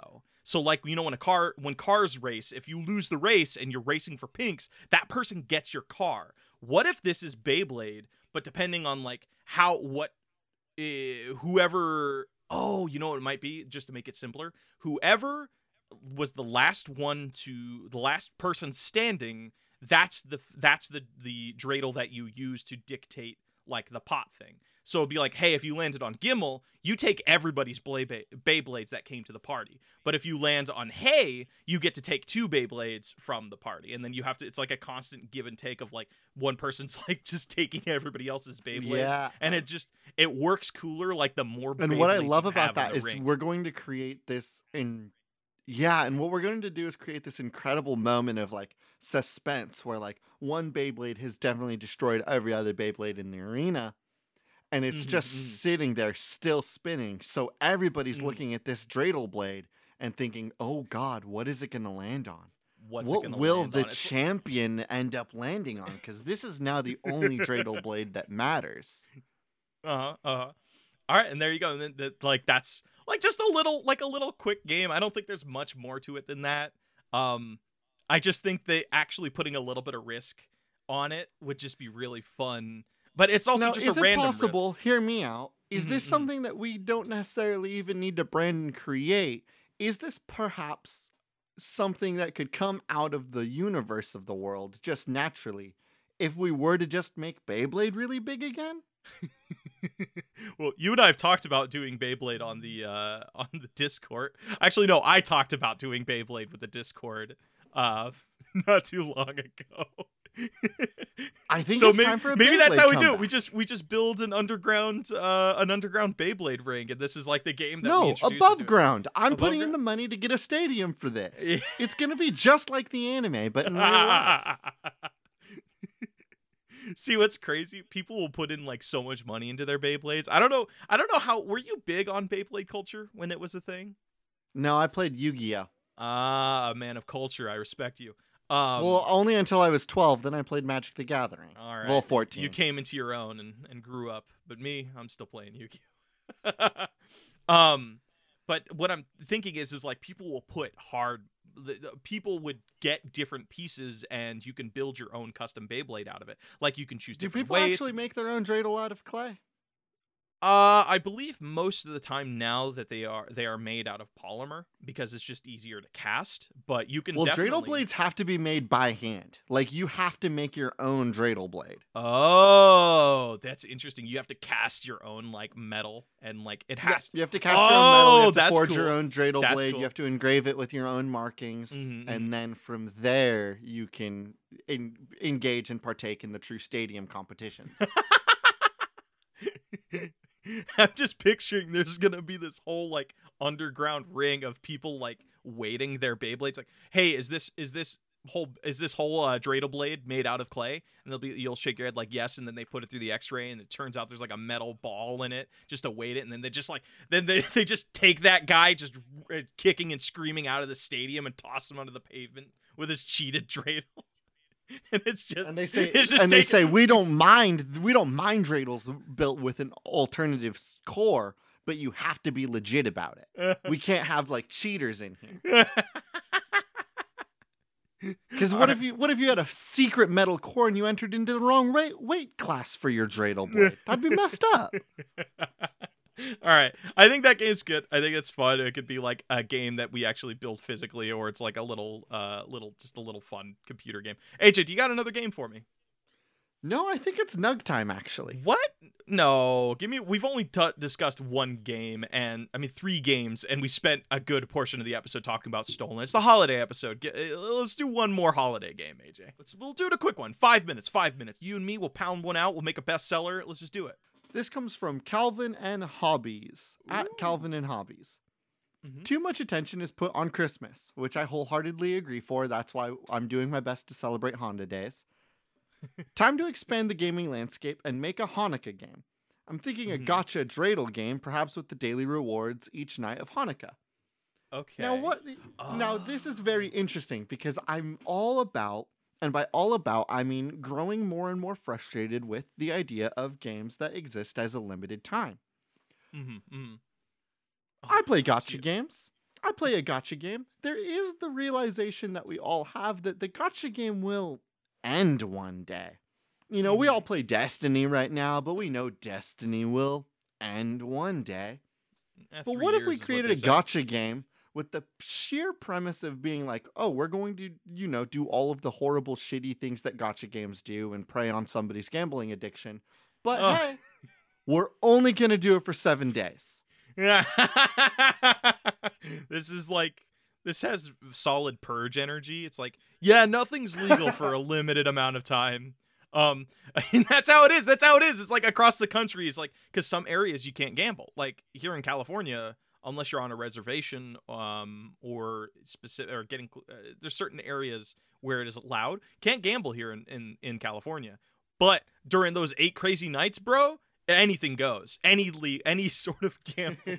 Speaker 2: So like, you know, when a car when cars race, if you lose the race and you're racing for pinks, that person gets your car. What if this is Beyblade, but depending on like how what uh, whoever oh, you know what it might be, just to make it simpler, whoever was the last one to the last person standing, that's the that's the the dreidel that you use to dictate like the pot thing. So it'd be like, hey, if you landed on Gimmel, you take everybody's Beyblades Beyblades that came to the party. But if you land on Hay, you get to take two Beyblades from the party. And then you have to, it's like a constant give and take of like one person's like just taking everybody else's Beyblades.
Speaker 1: Yeah.
Speaker 2: And it just, it works cooler like the more Beyblades
Speaker 1: And what I love
Speaker 2: you
Speaker 1: about
Speaker 2: have
Speaker 1: that
Speaker 2: in
Speaker 1: is
Speaker 2: the ring.
Speaker 1: we're going to create this in yeah, and what we're going to do is create this incredible moment of like suspense where like one Beyblade has definitely destroyed every other Beyblade in the arena. And it's
Speaker 2: Mhm,
Speaker 1: just
Speaker 2: mhm.
Speaker 1: sitting there still spinning. So everybody's
Speaker 2: Mhm.
Speaker 1: looking at this dreidel blade and thinking, oh God, what is it going to land on?
Speaker 2: What's it
Speaker 1: What
Speaker 2: gonna
Speaker 1: will
Speaker 2: land
Speaker 1: the
Speaker 2: on? It's-
Speaker 1: champion end up landing on? Because this is now the only dreidel blade that matters.
Speaker 2: Uh-huh, uh-huh. All right, and there you go. And then, that, like, that's like just a little, like a little quick game. I don't think there's much more to it than that. Um, I just think that actually putting a little bit of risk on it would just be really fun. But it's also
Speaker 1: Now,
Speaker 2: just
Speaker 1: is
Speaker 2: a
Speaker 1: it
Speaker 2: random
Speaker 1: possible? Hear me out. Is
Speaker 2: Mhm,
Speaker 1: this
Speaker 2: mhm.
Speaker 1: something that we don't necessarily even need to brand and create? Is this perhaps something that could come out of the universe of the world just naturally if we were to just make Beyblade really big again?
Speaker 2: risk. Well, you and I have talked about doing Beyblade on the uh, on the Discord. Actually, no, I talked about doing Beyblade with the Discord uh, not too long ago.
Speaker 1: I think
Speaker 2: so
Speaker 1: it's
Speaker 2: maybe,
Speaker 1: time for a
Speaker 2: maybe that's
Speaker 1: Beyblade
Speaker 2: how we do it.
Speaker 1: comeback.
Speaker 2: We just we just build an underground uh, an underground Beyblade ring, and this is like the game that we
Speaker 1: No,
Speaker 2: introduced
Speaker 1: above
Speaker 2: into it.
Speaker 1: ground. I'm
Speaker 2: Above
Speaker 1: putting in
Speaker 2: ground?
Speaker 1: the money to get a stadium for this.
Speaker 2: Yeah.
Speaker 1: It's going to be just like the anime, but in real life.
Speaker 2: See what's crazy? People will put in like so much money into their Beyblades. I don't know. I don't know how. Were you big on Beyblade culture when it was a thing?
Speaker 1: No, I played Yu-Gi-Oh!
Speaker 2: Ah, a man of culture. I respect you. Um,
Speaker 1: Well, only until I was twelve. Then I played Magic the Gathering.
Speaker 2: all right.
Speaker 1: Well, fourteen.
Speaker 2: You came into your own and, and grew up, but me, I'm still playing Yu-Gi-Oh. um, but what I'm thinking is, is like people will put hard. The, the, people would get different pieces, and you can build your own custom Beyblade out of it. Like you can choose
Speaker 1: Do
Speaker 2: different
Speaker 1: people
Speaker 2: ways.
Speaker 1: actually make their own dreidel out of clay?
Speaker 2: Uh, I believe most of the time now that they are they are made out of polymer because it's just easier to cast. But you can
Speaker 1: Well,
Speaker 2: definitely...
Speaker 1: dreidel blades have to be made by hand. Like, you have to make your own dreidel blade.
Speaker 2: Oh, that's interesting. You have to cast your own like metal, and like it
Speaker 1: Yeah,
Speaker 2: has.
Speaker 1: you have to cast your own metal. You
Speaker 2: Oh,
Speaker 1: have to
Speaker 2: that's
Speaker 1: forge your
Speaker 2: cool.
Speaker 1: own dreidel
Speaker 2: That's
Speaker 1: blade.
Speaker 2: cool.
Speaker 1: You have to engrave it with your own markings.
Speaker 2: Mhm, mhm.
Speaker 1: And then from there, you can en- engage and partake in the true stadium competitions.
Speaker 2: I'm just picturing there's gonna be this whole like underground ring of people like weighting their Beyblades. Like, hey, is this is this whole is this whole uh, dreidel blade made out of clay? And they'll be you'll shake your head like yes, and then they put it through the X-ray, and it turns out there's like a metal ball in it just to weight it, and then they just like then they they just take that guy just uh, kicking and screaming out of the stadium and toss him onto the pavement with his cheated dreidel. And it's just
Speaker 1: And they say,
Speaker 2: it's just
Speaker 1: and they
Speaker 2: taking-
Speaker 1: say we don't mind, we don't mind dreidels built with an alternative s- core, but you have to be legit about it. We can't have like cheaters in here. Because what if you, what if you had a secret metal core and you entered into the wrong rate, weight class for your dreidel blade? That'd be messed up.
Speaker 2: All right. I think that game's good. I think it's fun. It could be like a game that we actually build physically, or it's like a little, uh, little, just a little fun computer game. A J, do you got another game for me?
Speaker 1: No, I think it's Nug time actually.
Speaker 2: What? No. Give me. We've only t- discussed one game, and I mean three games, and we spent a good portion of the episode talking about Stolen. It's the holiday episode. Get, uh, let's do one more holiday game, A J. Let's. We'll do it a quick one. Five minutes. Five minutes. You and me. We'll pound one out. We'll make a bestseller. Let's just do it.
Speaker 1: This comes from Calvin and Hobbies at
Speaker 2: Ooh.
Speaker 1: Calvin and Hobbies.
Speaker 2: Mhm.
Speaker 1: Too much attention is put on Christmas, which I wholeheartedly agree for. That's why I'm doing my best to celebrate Honda Days. Time to expand the gaming landscape and make a Hanukkah game. I'm thinking a
Speaker 2: Mhm.
Speaker 1: gotcha dreidel game, perhaps with the daily rewards each night of Hanukkah.
Speaker 2: Okay.
Speaker 1: Now what? Now this is very
Speaker 2: Oh.
Speaker 1: interesting because I'm all about, and by all about I mean growing more and more frustrated with the idea of games that exist as a limited time.
Speaker 2: Mm-hmm, mm-hmm.
Speaker 1: I play
Speaker 2: see
Speaker 1: gotcha
Speaker 2: it.
Speaker 1: games. I play a gacha game. There is the realization that we all have that the gacha game will end one day. You know, we all play Destiny right now, but we know Destiny will end one day.
Speaker 2: Eh,
Speaker 1: But
Speaker 2: three
Speaker 1: what if
Speaker 2: years
Speaker 1: we
Speaker 2: is what
Speaker 1: created
Speaker 2: they
Speaker 1: a
Speaker 2: say.
Speaker 1: gacha game with the sheer premise of being like, oh, we're going to, you know, do all of the horrible, shitty things that gacha games do and prey on somebody's gambling addiction. But
Speaker 2: Ugh.
Speaker 1: hey, we're only going to do it for seven days.
Speaker 2: This is like this has solid purge energy. It's like, yeah, nothing's legal for a limited amount of time. Um, and that's how it is. That's how it is. It's like across the country. It's like because some areas you can't gamble. Like here in California, unless you're on a reservation, um, or specific or getting uh, there's certain areas where it is allowed. Can't gamble here in in in California. But during those eight crazy nights, bro, anything goes. Any le- any sort of gamble.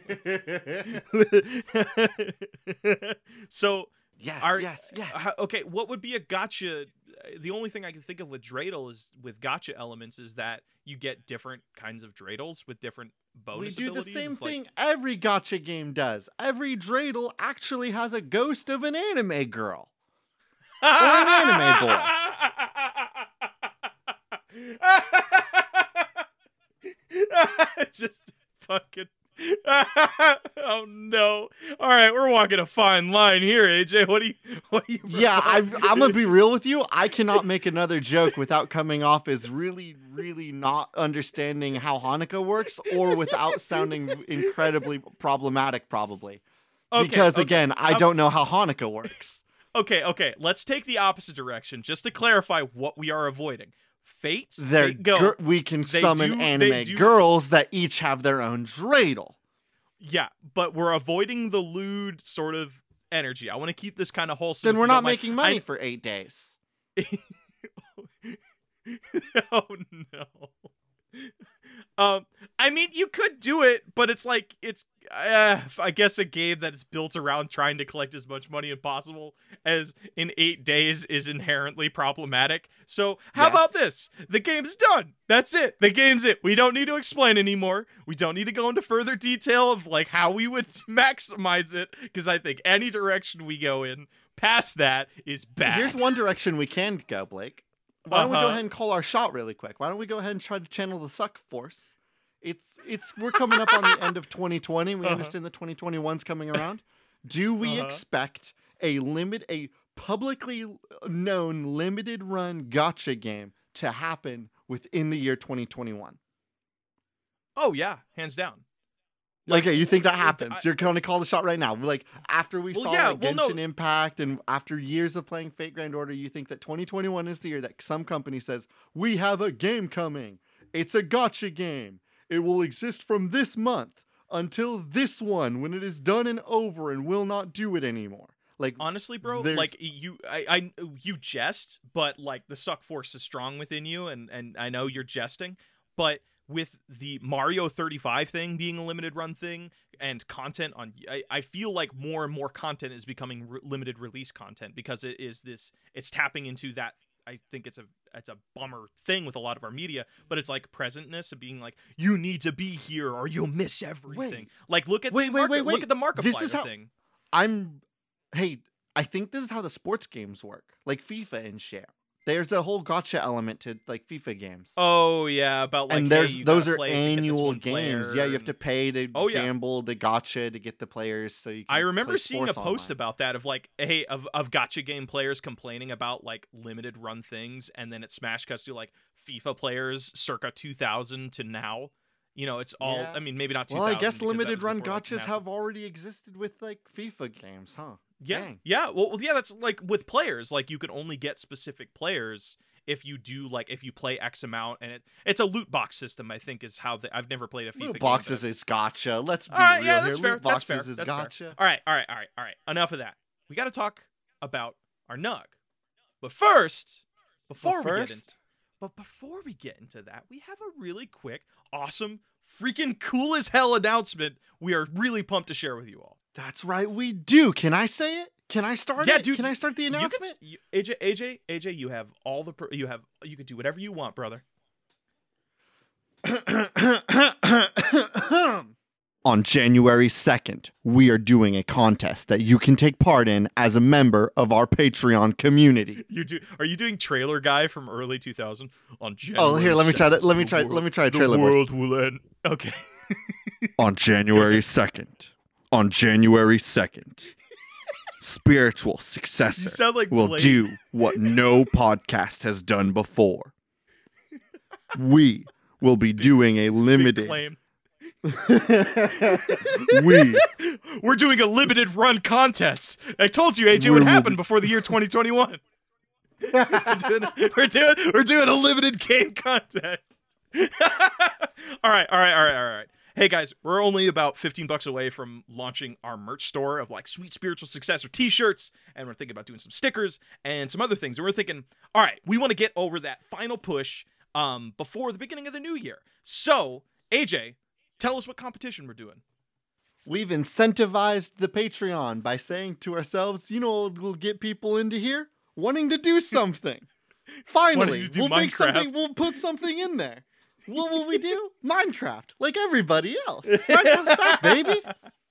Speaker 2: So,
Speaker 1: Yes,
Speaker 2: Are-
Speaker 1: yes, yes.
Speaker 2: how- okay, what would be a gotcha? The only thing I can think of with dreidel is with gotcha elements is that you get different kinds of dreidels with different bonus
Speaker 1: We do the
Speaker 2: abilities.
Speaker 1: same
Speaker 2: It's like-
Speaker 1: thing every gacha game does. Every dreidel actually has a ghost of an anime girl. an anime boy.
Speaker 2: Just fucking. Oh no! All right, we're walking a fine line here, A J. What do you? What do you?
Speaker 1: Yeah, I, I'm gonna be real with you. I cannot make another joke without coming off as really, really not understanding how Hanukkah works, or without sounding incredibly problematic, probably.
Speaker 2: Okay,
Speaker 1: Because
Speaker 2: okay.
Speaker 1: again, I
Speaker 2: I'm-
Speaker 1: don't know how Hanukkah works.
Speaker 2: Okay, okay. Let's take the opposite direction just to clarify what we are avoiding. Fate,
Speaker 1: They're
Speaker 2: Fate Go.
Speaker 1: gir- we can
Speaker 2: They
Speaker 1: summon
Speaker 2: do- they
Speaker 1: anime
Speaker 2: do-
Speaker 1: girls that each have their own dreidel.
Speaker 2: Yeah, but we're avoiding the lewd sort of energy. I want to keep this kind of wholesome.
Speaker 1: Then
Speaker 2: if
Speaker 1: we're
Speaker 2: you
Speaker 1: not
Speaker 2: don't mind.
Speaker 1: making money for eight days.
Speaker 2: Oh no. Um, I mean, you could do it, but it's like it's. Uh, I guess a game that is built around trying to collect as much money as possible as in eight days is inherently problematic. So how
Speaker 1: Yes.
Speaker 2: about this? The game's done. That's it. The game's it. We don't need to explain anymore. We don't need to go into further detail of like how we would maximize it because I think any direction we go in past that is bad.
Speaker 1: Here's one direction we can go, Blake. Why don't we go
Speaker 2: Uh-huh.
Speaker 1: ahead and call our shot really quick? Why don't we go ahead and try to channel the suck force? It's it's we're coming up on the end of twenty twenty. We
Speaker 2: Uh-huh.
Speaker 1: understand the twenty twenty-one's coming around. Do we
Speaker 2: Uh-huh.
Speaker 1: expect a limit a publicly known limited run gacha game to happen within the year twenty twenty-one?
Speaker 2: Oh yeah, hands down. Like,
Speaker 1: Okay, you think that
Speaker 2: it-
Speaker 1: happens?
Speaker 2: I-
Speaker 1: You're going to call the shot right now. Like after we
Speaker 2: Well,
Speaker 1: saw
Speaker 2: yeah,
Speaker 1: like,
Speaker 2: well,
Speaker 1: Genshin
Speaker 2: no.
Speaker 1: Impact and after years of playing Fate Grand Order, you think that twenty twenty-one is the year that some company says, "We have a game coming. It's a gacha game. It will exist from this month until this one when it is done and over and will not do it anymore." Like
Speaker 2: Honestly, bro,
Speaker 1: There's-
Speaker 2: like you, I, I, you jest, but like the suck force is strong within you, and and I know you're jesting, but with the Mario thirty-five thing being a limited run thing and content on, I, I feel like more and more content is becoming re- limited release content because it is this, it's tapping into that. I think it's a it's a bummer thing with a lot of our media, but it's like presentness of being like, you need to be here or you'll miss everything.
Speaker 1: Wait.
Speaker 2: Like look at
Speaker 1: Wait,
Speaker 2: the
Speaker 1: wait,
Speaker 2: market,
Speaker 1: wait,
Speaker 2: look
Speaker 1: wait.
Speaker 2: at the Markiplier
Speaker 1: This is how-
Speaker 2: thing.
Speaker 1: I'm hey, I think this is how the sports games work. Like FIFA and shit. There's a whole gotcha element to like FIFA games.
Speaker 2: Oh yeah, about like
Speaker 1: and
Speaker 2: hey,
Speaker 1: there's
Speaker 2: you
Speaker 1: those
Speaker 2: gotta
Speaker 1: are
Speaker 2: play to get this
Speaker 1: annual
Speaker 2: one
Speaker 1: games.
Speaker 2: player
Speaker 1: Yeah, you have to
Speaker 2: and-
Speaker 1: pay to
Speaker 2: Oh, yeah.
Speaker 1: gamble to gotcha to get the players so you can
Speaker 2: I remember
Speaker 1: play
Speaker 2: seeing a
Speaker 1: sports
Speaker 2: post
Speaker 1: online.
Speaker 2: about that of like, hey, of of gotcha game players complaining about like limited run things, and then it smash cuts to like FIFA players circa two thousand to now. You know, it's all.
Speaker 1: Yeah.
Speaker 2: I mean, maybe not two
Speaker 1: Well,
Speaker 2: thousand.
Speaker 1: I guess
Speaker 2: because that
Speaker 1: limited
Speaker 2: was
Speaker 1: run
Speaker 2: before, like,
Speaker 1: gotchas
Speaker 2: massive-
Speaker 1: have already existed with like FIFA games, huh?
Speaker 2: Yeah,
Speaker 1: Dang.
Speaker 2: yeah. Well, well, yeah. That's like with players. Like you can only get specific players if you do like if you play X amount, and it it's a loot box system. I think is how the, I've never played a FIFA
Speaker 1: Loot
Speaker 2: game,
Speaker 1: boxes
Speaker 2: but-
Speaker 1: is gotcha. Let's be
Speaker 2: All right,
Speaker 1: real
Speaker 2: yeah,
Speaker 1: here.
Speaker 2: that's fair.
Speaker 1: Loot
Speaker 2: That's
Speaker 1: boxes
Speaker 2: fair.
Speaker 1: is
Speaker 2: That's
Speaker 1: gotcha.
Speaker 2: fair. All right, all right, all right, all right. Enough of that. We got to talk about our Nug. But first, before we get
Speaker 1: first-
Speaker 2: into, but before we get into that, we have a really quick, awesome, freaking cool as hell announcement. We are really pumped to share with you all.
Speaker 1: That's right, we do. Can I say it? Can I start
Speaker 2: Yeah,
Speaker 1: it?
Speaker 2: dude,
Speaker 1: Can I start the
Speaker 2: You can,
Speaker 1: announcement?
Speaker 2: s- you, A J, A J, A J, you have all the, per- you have, you can do whatever you want, brother.
Speaker 1: On January second, we are doing a contest that you can take part in as a member of our Patreon community.
Speaker 2: You do? Are you doing Trailer Guy from early two thousand? On January
Speaker 1: Oh, here, let me try that. Let me
Speaker 2: the
Speaker 1: try.
Speaker 2: world-
Speaker 1: Let me try a
Speaker 2: The
Speaker 1: trailer voice.
Speaker 2: world will end. Okay.
Speaker 1: On January second, on January second, spiritual
Speaker 2: You
Speaker 1: successor
Speaker 2: sound like
Speaker 1: will
Speaker 2: Blade.
Speaker 1: do what no podcast has done before. We will be doing a
Speaker 2: Big
Speaker 1: limited.
Speaker 2: claim.
Speaker 1: we
Speaker 2: We're doing a limited run contest. I told you, A J,
Speaker 1: We
Speaker 2: would
Speaker 1: will
Speaker 2: happen
Speaker 1: be-
Speaker 2: before the year twenty twenty-one. we're, doing, we're doing we're doing a limited game contest. all right, all right, all right, all right. Hey guys, we're only about fifteen bucks away from launching our merch store of like sweet spiritual successor t-shirts, and we're thinking about doing some stickers and some other things. And we're thinking, all right, we want to get over that final push um before the beginning of the new year. So, A J, tell us what competition we're doing.
Speaker 1: We've incentivized the Patreon by saying to ourselves, you know what will get people into here? Wanting to do something. Finally,
Speaker 2: to do
Speaker 1: we'll make
Speaker 2: Minecraft.
Speaker 1: something, we'll put something in there. What will we do? Minecraft, like everybody else. Minecraft's back, baby.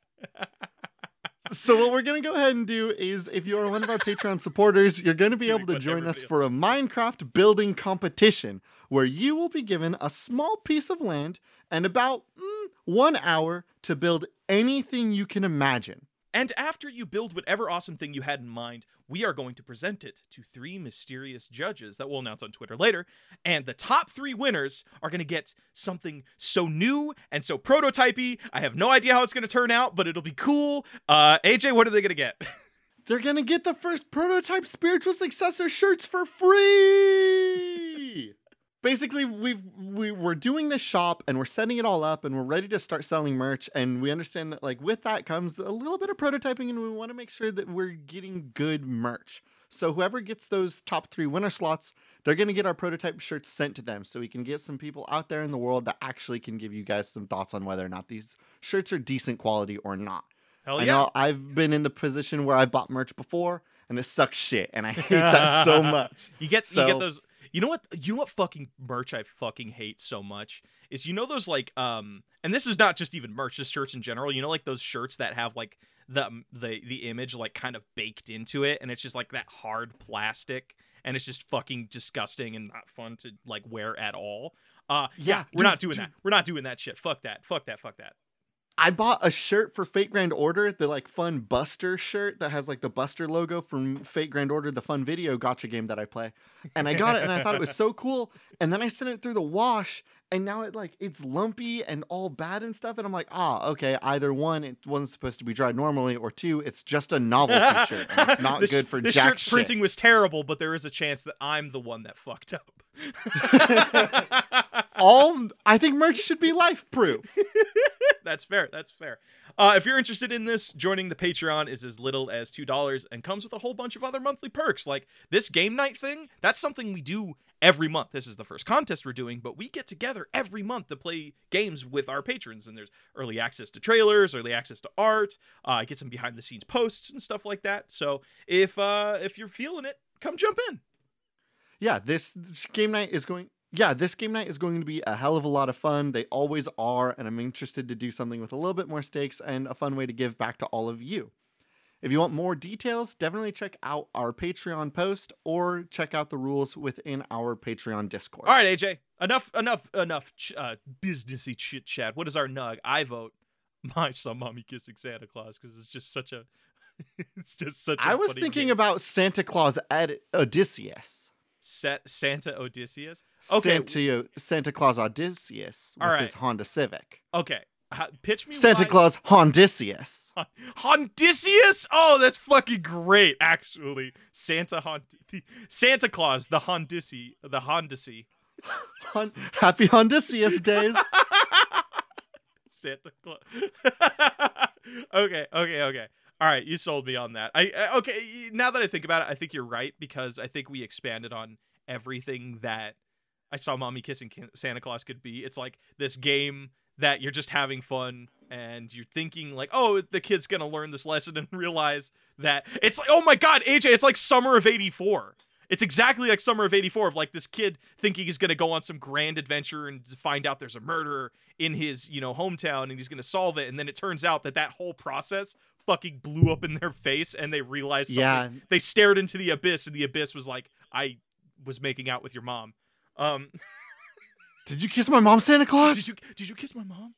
Speaker 1: So what we're going to go ahead and do is, if you're one of our Patreon supporters, you're going to be
Speaker 2: Doing
Speaker 1: able to
Speaker 2: what
Speaker 1: join us
Speaker 2: everybody
Speaker 1: for a Minecraft building competition where you will be given a small piece of land and about mm, one hour to build anything you can imagine.
Speaker 2: And after you build whatever awesome thing you had in mind, we are going to present it to three mysterious judges that we'll announce on Twitter later. And the top three winners are going to get something so new and so prototypey. I have no idea how it's going to turn out, but it'll be cool. Uh, A J, what are they going to get?
Speaker 1: They're going to get the first prototype spiritual successor shirts for free. Basically, we've, we, we're doing this shop and we're setting it all up and we're ready to start selling merch. And we understand that like with that comes a little bit of prototyping and we want to make sure that we're getting good merch. So whoever gets those top three winner slots, they're going to get our prototype shirts sent to them so we can get some people out there in the world that actually can give you guys some thoughts on whether or not these shirts are decent quality or not.
Speaker 2: Hell
Speaker 1: I
Speaker 2: yeah.
Speaker 1: know I've been in the position where I've bought merch before and it sucks shit and I hate that so much.
Speaker 2: You get
Speaker 1: So-
Speaker 2: you get those. You know what? You know what fucking merch I fucking hate so much is, you know, those like um, and this is not just even merch, just shirts in general. You know, like those shirts that have like the the the image like kind of baked into it, and it's just like that hard plastic, and it's just fucking disgusting and not fun to like wear at all. Uh, yeah,
Speaker 1: Yeah,
Speaker 2: we're
Speaker 1: dude,
Speaker 2: not doing
Speaker 1: dude.
Speaker 2: that. We're not doing that shit. Fuck that. Fuck that. Fuck that.
Speaker 1: I bought a shirt for Fate Grand Order, the like fun Buster shirt that has like the Buster logo from Fate Grand Order, the fun video gotcha game that I play. And I got it and I thought it was so cool. And then I sent it through the wash and now it like it's lumpy and all bad and stuff. And I'm like, ah, okay, either one, it wasn't supposed to be dried normally, or two, it's just a novelty shirt and it's not
Speaker 2: This-
Speaker 1: good for
Speaker 2: this
Speaker 1: jack
Speaker 2: shirt's
Speaker 1: shit.
Speaker 2: printing was terrible, but there is a chance that I'm the one that fucked up.
Speaker 1: All I think merch should be life proof.
Speaker 2: That's fair. That's fair. Uh, if you're interested in this, joining the Patreon is as little as two dollars and comes with a whole bunch of other monthly perks. Like this game night thing, that's something we do every month. This is the first contest we're doing, but we get together every month to play games with our patrons. And there's early access to trailers, early access to art, uh, get some behind the scenes posts and stuff like that. So if uh, if you're feeling it, come jump in.
Speaker 1: Yeah, this game night is going. Yeah, this game night is going to be a hell of a lot of fun. They always are, and I'm interested to do something with a little bit more stakes and a fun way to give back to all of you. If you want more details, definitely check out our Patreon post or check out the rules within our Patreon Discord.
Speaker 2: All right, A J, enough, enough, enough ch- uh, businessy chit chat. What is our nug? I vote my son, mommy kissing Santa Claus because it's just such a, it's just such. a
Speaker 1: I was
Speaker 2: funny
Speaker 1: thinking
Speaker 2: game.
Speaker 1: about Santa Claus Ed- Odysseus.
Speaker 2: Set Santa Odysseus. Okay.
Speaker 1: Santa, Santa Claus Odysseus with
Speaker 2: All right.
Speaker 1: his Honda Civic.
Speaker 2: Okay, Ha- pitch me
Speaker 1: Santa
Speaker 2: why-
Speaker 1: Claus Hondicius.
Speaker 2: Hondicius. Oh, that's fucking great, actually. Santa Hond, Santa Claus, the Hondisi, the Hondisi.
Speaker 1: Hon- Happy Hondicius days.
Speaker 2: Santa Claus. okay, okay, okay. All right, you sold me on that. I, I okay. Now that I think about it, I think you're right, because I think we expanded on everything that I saw Mommy Kissing Ki- Santa Claus could be. It's like this game that you're just having fun and you're thinking like, oh, the kid's gonna learn this lesson and realize that it's like, oh my God, A J, it's like summer of eighty-four. It's exactly like Summer of eighty-four, of like this kid thinking he's going to go on some grand adventure and find out there's a murderer in his, you know, hometown and he's going to solve it. And then it turns out that that whole process fucking blew up in their face and they realized something.
Speaker 1: Yeah.
Speaker 2: They stared into the abyss and the abyss was like, I was making out with your mom. Um,
Speaker 1: Did you kiss my mom, Santa Claus?
Speaker 2: did you did you kiss my mom?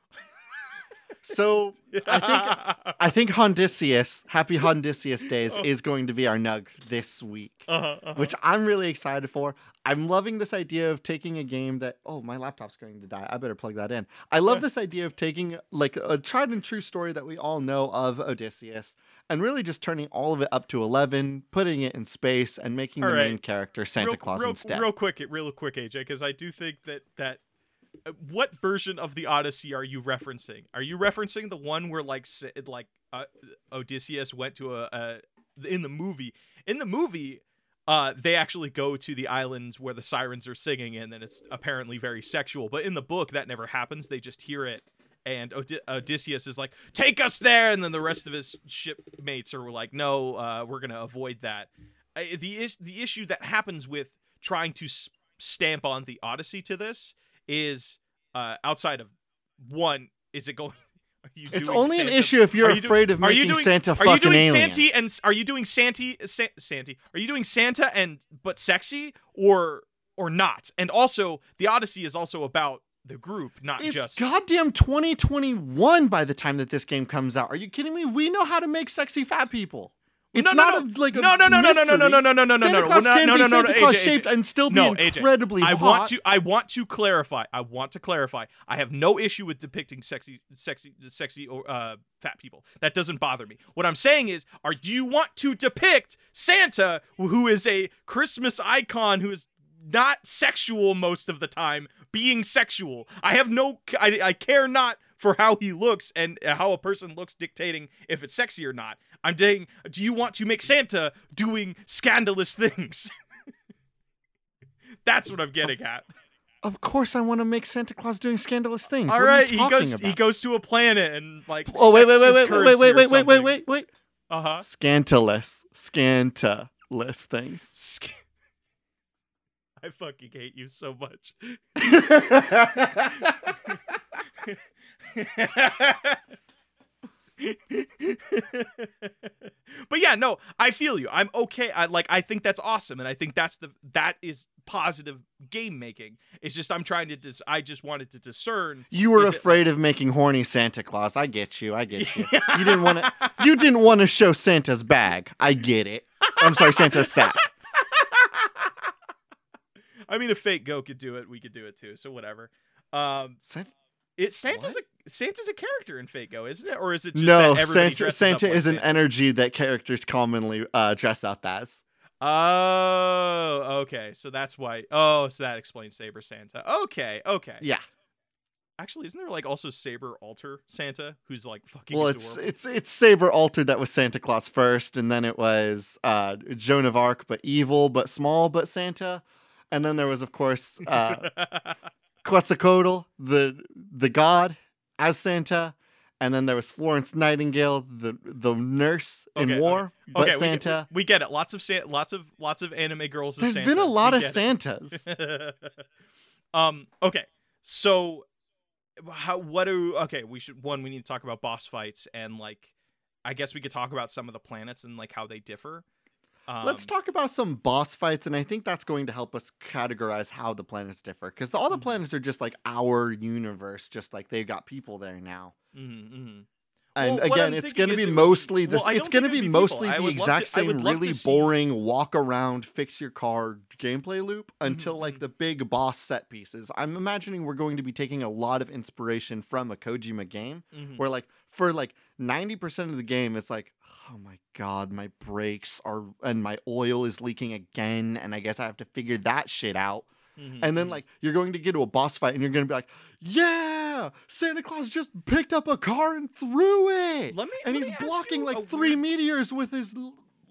Speaker 1: So I think I think Hondissius, Happy Hondissius Days, is going to be our nug this week,
Speaker 2: uh-huh, uh-huh.
Speaker 1: which I'm really excited for. I'm loving this idea of taking a game that, oh, my laptop's going to die. I better plug that in. I love this idea of taking like a tried and true story that we all know of Odysseus and really just turning all of it up to eleven, putting it in space, and making
Speaker 2: All
Speaker 1: the
Speaker 2: right.
Speaker 1: main character Santa
Speaker 2: real,
Speaker 1: Claus
Speaker 2: real,
Speaker 1: instead.
Speaker 2: Real quick, real quick, A J, because I do think that that. Uh, what version of the Odyssey are you referencing? Are you referencing the one where like s- like uh, Odysseus went to a, a in the movie? In the movie, uh, they actually go to the islands where the sirens are singing, and then it's apparently very sexual. But in the book, that never happens. They just hear it, and Od- Odysseus is like, "Take us there," and then the rest of his shipmates are like, "No, uh, we're gonna avoid that." Uh, the is the issue that happens with trying to s- stamp on the Odyssey to this is uh outside of one, is it going are you
Speaker 1: It's
Speaker 2: doing
Speaker 1: only an
Speaker 2: Santa-
Speaker 1: issue if you're
Speaker 2: are you
Speaker 1: afraid
Speaker 2: doing,
Speaker 1: of
Speaker 2: are you
Speaker 1: making
Speaker 2: doing,
Speaker 1: Santa
Speaker 2: are
Speaker 1: fucking
Speaker 2: you doing
Speaker 1: alien.
Speaker 2: Santy and are you doing Santy Sa- Santy are you doing Santa and but sexy or or not? And also the Odyssey is also about the group, not
Speaker 1: It's
Speaker 2: just
Speaker 1: goddamn twenty twenty-one by the time that this game comes out. Are you kidding me? We know how to make sexy fat people. It's
Speaker 2: No, no,
Speaker 1: not
Speaker 2: no.
Speaker 1: a, like a
Speaker 2: No, no, no, no, no, no, no, no, no, no, no, no,
Speaker 1: Santa
Speaker 2: no.
Speaker 1: Claus
Speaker 2: We're not-
Speaker 1: can
Speaker 2: no,
Speaker 1: be
Speaker 2: no, no, no,
Speaker 1: Santa Claus
Speaker 2: A J,
Speaker 1: shaped
Speaker 2: A J.
Speaker 1: and still be
Speaker 2: No, A J,
Speaker 1: incredibly
Speaker 2: I
Speaker 1: hot.
Speaker 2: want to I want to clarify. I want to clarify. I have no issue with depicting sexy sexy sexy or uh fat people. That doesn't bother me. What I'm saying is, are do you want to depict Santa, who is a Christmas icon, who is not sexual most of the time, being sexual? I have no I, I care not for how he looks and how a person looks dictating if it's sexy or not. I'm saying, do you want to make Santa doing scandalous things? That's what I'm getting at.
Speaker 1: Of course I want to make Santa Claus doing scandalous things.
Speaker 2: All
Speaker 1: what
Speaker 2: right,
Speaker 1: are you
Speaker 2: he
Speaker 1: talking
Speaker 2: goes
Speaker 1: about?
Speaker 2: he goes to a planet and like
Speaker 1: Oh wait, wait, wait,
Speaker 2: sexes
Speaker 1: wait, wait,
Speaker 2: currency
Speaker 1: wait,
Speaker 2: or
Speaker 1: wait, wait, wait,
Speaker 2: something.
Speaker 1: wait, wait.
Speaker 2: Uh-huh.
Speaker 1: Scandalous. Scandalous things.
Speaker 2: Sc- I fucking hate you so much. But yeah, no, I feel you. I'm okay. I like I think that's awesome, and I think that's the that is positive game making. It's just I'm trying to dis- I just wanted to discern.
Speaker 1: You were
Speaker 2: is it
Speaker 1: afraid of making horny Santa Claus. I get you. I get you. You didn't want to. You didn't want to show Santa's bag. I get it. I'm sorry, Santa's sack.
Speaker 2: I mean, if Fake Go could do it, we could do it too. So whatever. Um,
Speaker 1: Santa,
Speaker 2: it Santa's
Speaker 1: What?
Speaker 2: a Santa's a character in Fake Go, isn't it? Or is it just
Speaker 1: no,
Speaker 2: that everybody
Speaker 1: Santa.
Speaker 2: dresses
Speaker 1: Santa
Speaker 2: up like
Speaker 1: is an
Speaker 2: Santa?
Speaker 1: energy that characters commonly uh, dress up as.
Speaker 2: Oh, okay. So that's why. Oh, so that explains Saber Santa. Okay, okay.
Speaker 1: Yeah.
Speaker 2: Actually, isn't there like also Saber Alter Santa, who's like fucking
Speaker 1: Well,
Speaker 2: adorable?
Speaker 1: it's it's it's Saber Altered that was Santa Claus first, and then it was uh, Joan of Arc, but evil, but small, but Santa, and then there was of course uh, Quetzalcoatl, the the god, as Santa, and then there was Florence Nightingale, the the nurse in
Speaker 2: Okay,
Speaker 1: war, but
Speaker 2: okay, we get-
Speaker 1: Santa.
Speaker 2: We, get it. Lots of Sa- lots of lots of anime girls. As
Speaker 1: There's
Speaker 2: Santa.
Speaker 1: been a lot
Speaker 2: We
Speaker 1: of
Speaker 2: get it.
Speaker 1: Santas.
Speaker 2: um. Okay. So, how? What do? Okay. We should. One. We need to talk about boss fights and like. I guess we could talk about some of the planets and like how they differ. Um,
Speaker 1: Let's talk about some boss fights, and I think that's going to help us categorize how the planets differ, because all the
Speaker 2: Mhm.
Speaker 1: planets are just like our universe, just like they've got people there now.
Speaker 2: mhm, mhm.
Speaker 1: And
Speaker 2: Well, what
Speaker 1: again,
Speaker 2: I'm
Speaker 1: it's
Speaker 2: thinking
Speaker 1: going to
Speaker 2: is
Speaker 1: be
Speaker 2: it would-
Speaker 1: mostly this.
Speaker 2: well, I
Speaker 1: It's
Speaker 2: don't
Speaker 1: going to
Speaker 2: think
Speaker 1: be
Speaker 2: it'd be
Speaker 1: mostly
Speaker 2: people. I
Speaker 1: the
Speaker 2: would love
Speaker 1: exact
Speaker 2: to- I would
Speaker 1: same,
Speaker 2: love
Speaker 1: really
Speaker 2: to see-
Speaker 1: boring walk around, fix your car gameplay loop until like
Speaker 2: mhm.
Speaker 1: the big boss set pieces. I'm imagining we're going to be taking a lot of inspiration from a Kojima game,
Speaker 2: Mhm.
Speaker 1: where like for like ninety percent of the game, it's like, oh my god, my brakes are and my oil is leaking again, and I guess I have to figure that shit out.
Speaker 2: Mhm,
Speaker 1: And then
Speaker 2: mhm.
Speaker 1: like you're going to get to a boss fight and you're going to be like, yeah, Santa Claus just picked up a car and threw it.
Speaker 2: Let me.
Speaker 1: And
Speaker 2: let
Speaker 1: he's
Speaker 2: me ask
Speaker 1: blocking
Speaker 2: you
Speaker 1: like
Speaker 2: a
Speaker 1: three
Speaker 2: weird-
Speaker 1: meteors with his l-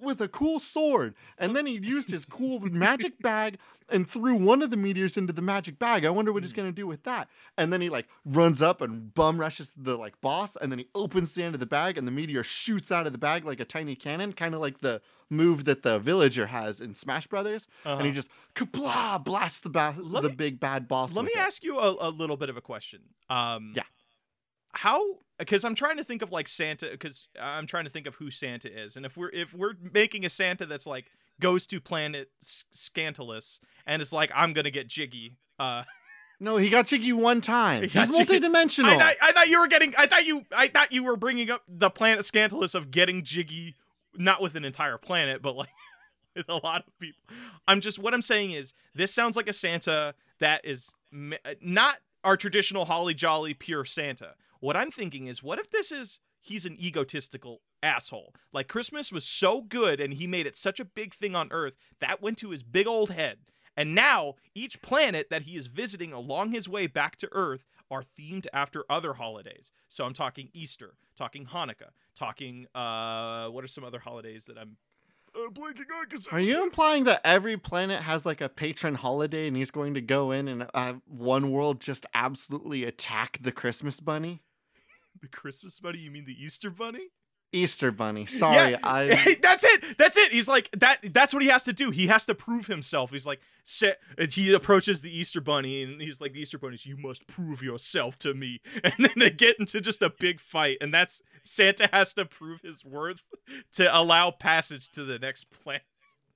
Speaker 1: with a cool sword. And then he used his cool magic bag and threw one of the meteors into the magic bag. I wonder what he's going to do with that. And then he like runs up and bum rushes the like boss. And then he opens the end of the bag and the meteor shoots out of the bag like a tiny cannon, kind of like the move that the villager has in Smash Brothers. Uh-huh. And he just kablah, blasts the, ba- the
Speaker 2: me,
Speaker 1: big bad boss.
Speaker 2: Let me
Speaker 1: it.
Speaker 2: ask you a, a little bit of a question. Um, yeah. How, because I'm trying to think of like Santa, because I'm trying to think of who Santa is. And if we're if we're making a Santa that's like goes to planet Scantalus and is like, I'm going to get jiggy. Uh,
Speaker 1: no, he got jiggy one time. He He's multidimensional.
Speaker 2: I thought, I thought you were getting, I thought you, I thought you were bringing up the planet Scantalus of getting jiggy, not with an entire planet, but like with a lot of people. I'm just, what I'm saying is this sounds like a Santa that is not our traditional holly jolly pure Santa. What I'm thinking is, what if this is, he's an egotistical asshole. Like Christmas was so good and he made it such a big thing on Earth, that went to his big old head. And now each planet that he is visiting along his way back to Earth are themed after other holidays. So I'm talking Easter, talking Hanukkah, talking, uh, what are some other holidays that I'm uh, blanking on? Cause
Speaker 1: are you implying that every planet has like a patron holiday and he's going to go in and uh, one world just absolutely attack the Christmas bunny?
Speaker 2: The Christmas bunny? You mean the Easter bunny?
Speaker 1: Easter bunny. Sorry,
Speaker 2: yeah.
Speaker 1: I.
Speaker 2: That's it. That's it. He's like that. That's what he has to do. He has to prove himself. He's like, he approaches the Easter bunny, and he's like, the Easter bunny, you must prove yourself to me. And then they get into just a big fight, and that's Santa has to prove his worth to allow passage to the next planet.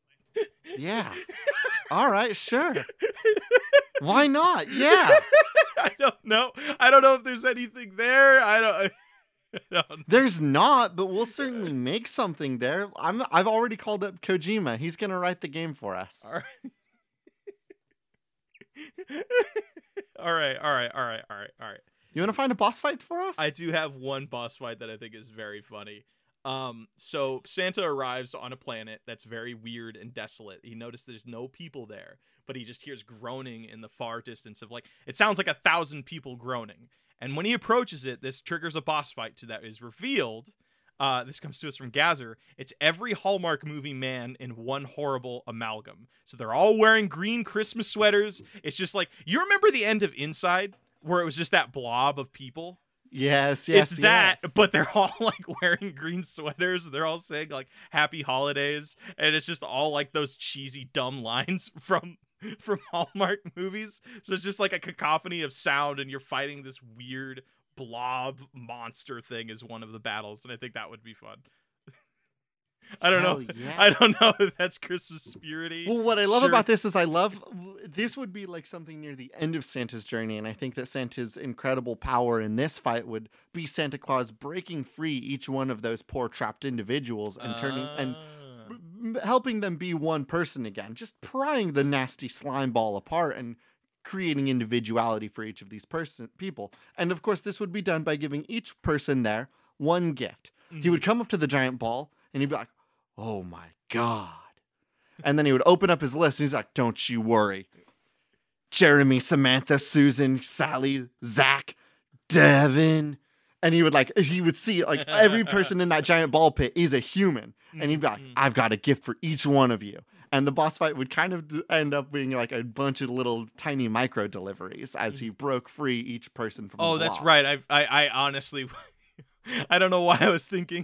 Speaker 1: Yeah. All right. Sure. Why not? Yeah.
Speaker 2: I don't know. I don't know if there's anything there. I don't.
Speaker 1: There's not, but we'll certainly make something there. I'm I've already called up Kojima. He's gonna write the game for us.
Speaker 2: All right. all right, all right, all right, all right, all right.
Speaker 1: You want to find a boss fight for us?
Speaker 2: I do have one boss fight that I think is very funny. Um, so Santa arrives on a planet that's very weird and desolate. He noticed there's no people there, but he just hears groaning in the far distance of like, it sounds like a thousand people groaning. And when he approaches it, this triggers a boss fight to that is revealed. Uh, this comes to us from Gazer. It's every Hallmark movie man in one horrible amalgam. So they're all wearing green Christmas sweaters. It's just like, you remember the end of Inside where it was just that blob of people?
Speaker 1: Yes, yes,
Speaker 2: It's that,
Speaker 1: yes.
Speaker 2: but they're all like wearing green sweaters. They're all saying like happy holidays. And it's just all like those cheesy, dumb lines from from Hallmark movies. So it's just like a cacophony of sound and you're fighting this weird blob monster thing is one of the battles. And I think that would be fun. I don't
Speaker 1: Hell
Speaker 2: know.
Speaker 1: Yeah.
Speaker 2: I don't know if that's Christmas spirity.
Speaker 1: Well, what I love
Speaker 2: Sure.
Speaker 1: about this is I love this would be like something near the end of Santa's journey, and I think that Santa's incredible power in this fight would be Santa Claus breaking free each one of those poor trapped individuals and turning
Speaker 2: Uh...
Speaker 1: and b- helping them be one person again, just prying the nasty slime ball apart and creating individuality for each of these person people. And of course, this would be done by giving each person there one gift. Mm-hmm. He would come up to the giant ball and he'd be like, "Oh my God." And then he would open up his list and he's like, "Don't you worry. Jeremy, Samantha, Susan, Sally, Zach, Devin." And he would like, he would see like every person in that giant ball pit is a human. And he'd be like, "I've got a gift for each one of you." And the boss fight would kind of end up being like a bunch of little tiny micro deliveries as he broke free each person from
Speaker 2: Oh,
Speaker 1: the
Speaker 2: that's
Speaker 1: blob.
Speaker 2: right. I, I, I honestly, I don't know why I was thinking.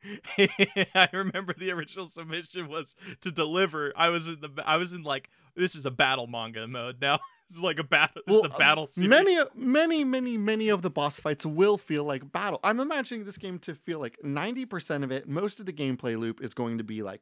Speaker 2: I remember the original submission was to deliver. I was in the, I was in like, this is a battle manga mode now. This is like a battle. This
Speaker 1: Well,
Speaker 2: is a battle. Series.
Speaker 1: many, many, many, many of the boss fights will feel like battle. I'm imagining this game to feel like ninety percent of it, most of the gameplay loop is going to be like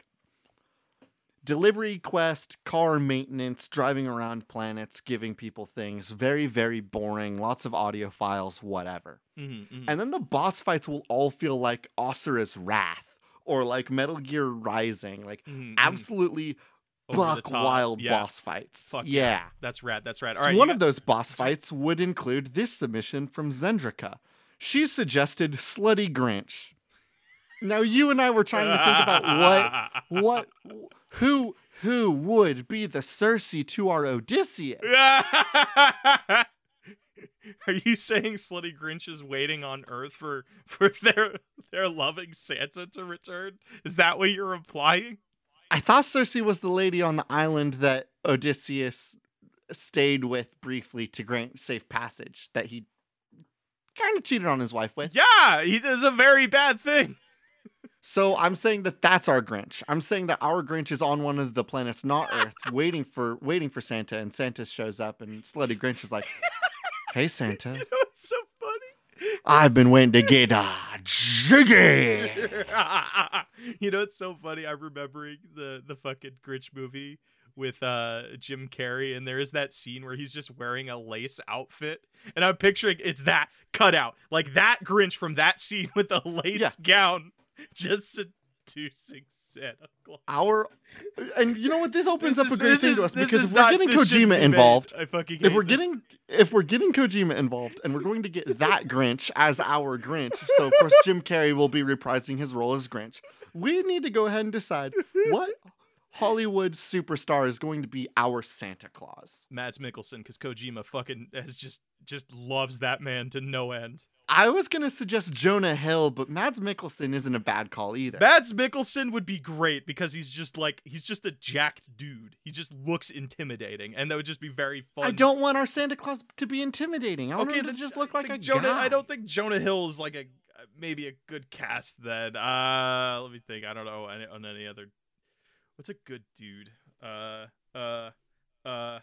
Speaker 1: delivery quest, car maintenance, driving around planets, giving people things. Very, very boring. Lots of audio files, whatever.
Speaker 2: Mm-hmm, mm-hmm.
Speaker 1: And then the boss fights will all feel like Asura's Wrath or like Metal Gear Rising. Like
Speaker 2: mm-hmm.
Speaker 1: absolutely buck wild
Speaker 2: yeah.
Speaker 1: boss fights.
Speaker 2: Fuck
Speaker 1: yeah.
Speaker 2: yeah. That's rad. That's rad. All
Speaker 1: So
Speaker 2: right,
Speaker 1: one
Speaker 2: got-
Speaker 1: of those boss fights would include this submission from Zendrika. She suggested Slutty Grinch. Now you and I were trying to think about what, what, who, who would be the Cersei to our Odysseus?
Speaker 2: Are you saying Slutty Grinch is waiting on Earth for for their their loving Santa to return? Is that what you're implying?
Speaker 1: I thought Circe was the lady on the island that Odysseus stayed with briefly to grant safe passage, that he kind of cheated on his wife with.
Speaker 2: Yeah, he does a very bad thing.
Speaker 1: So I'm saying that that's our Grinch. I'm saying that our Grinch is on one of the planets, not Earth, waiting for waiting for Santa, and Santa shows up, and Slutty Grinch is like, "Hey, Santa,
Speaker 2: You know what's so funny?
Speaker 1: I've been waiting to get uh, jiggy."
Speaker 2: You know what's so funny? I'm remembering the the fucking Grinch movie with uh Jim Carrey, and there is that scene where he's just wearing a lace outfit, and I'm picturing it's that cut out, like that Grinch from that scene with a lace
Speaker 1: Yeah.
Speaker 2: gown, just seducing Santa Claus.
Speaker 1: Our and you know what? This opens
Speaker 2: This
Speaker 1: up
Speaker 2: is-
Speaker 1: a great
Speaker 2: this
Speaker 1: thing
Speaker 2: is-
Speaker 1: to us
Speaker 2: this
Speaker 1: because
Speaker 2: is
Speaker 1: if we're
Speaker 2: not-
Speaker 1: getting
Speaker 2: this shouldn't
Speaker 1: Kojima
Speaker 2: be
Speaker 1: involved,
Speaker 2: made. I fucking
Speaker 1: if
Speaker 2: hate
Speaker 1: we're
Speaker 2: this.
Speaker 1: getting if we're getting Kojima involved, and we're going to get that Grinch as our Grinch, so of course Jim Carrey will be reprising his role as Grinch. We need to go ahead and decide what Hollywood superstar is going to be our Santa Claus.
Speaker 2: Mads Mikkelsen, because Kojima fucking has just just loves that man to no end.
Speaker 1: I was gonna suggest Jonah Hill, but Mads Mikkelsen isn't a bad call either.
Speaker 2: Mads Mikkelsen would be great because he's just like he's just a jacked dude. He just looks intimidating, and that would just be very fun.
Speaker 1: I don't want our Santa Claus to be intimidating. I want him to
Speaker 2: then
Speaker 1: just
Speaker 2: I
Speaker 1: look like a
Speaker 2: think Jonah.
Speaker 1: guy.
Speaker 2: I don't think Jonah Hill is like a maybe a good cast. Then uh, let me think. I don't know any, on any other. What's a good dude? Uh, uh, uh.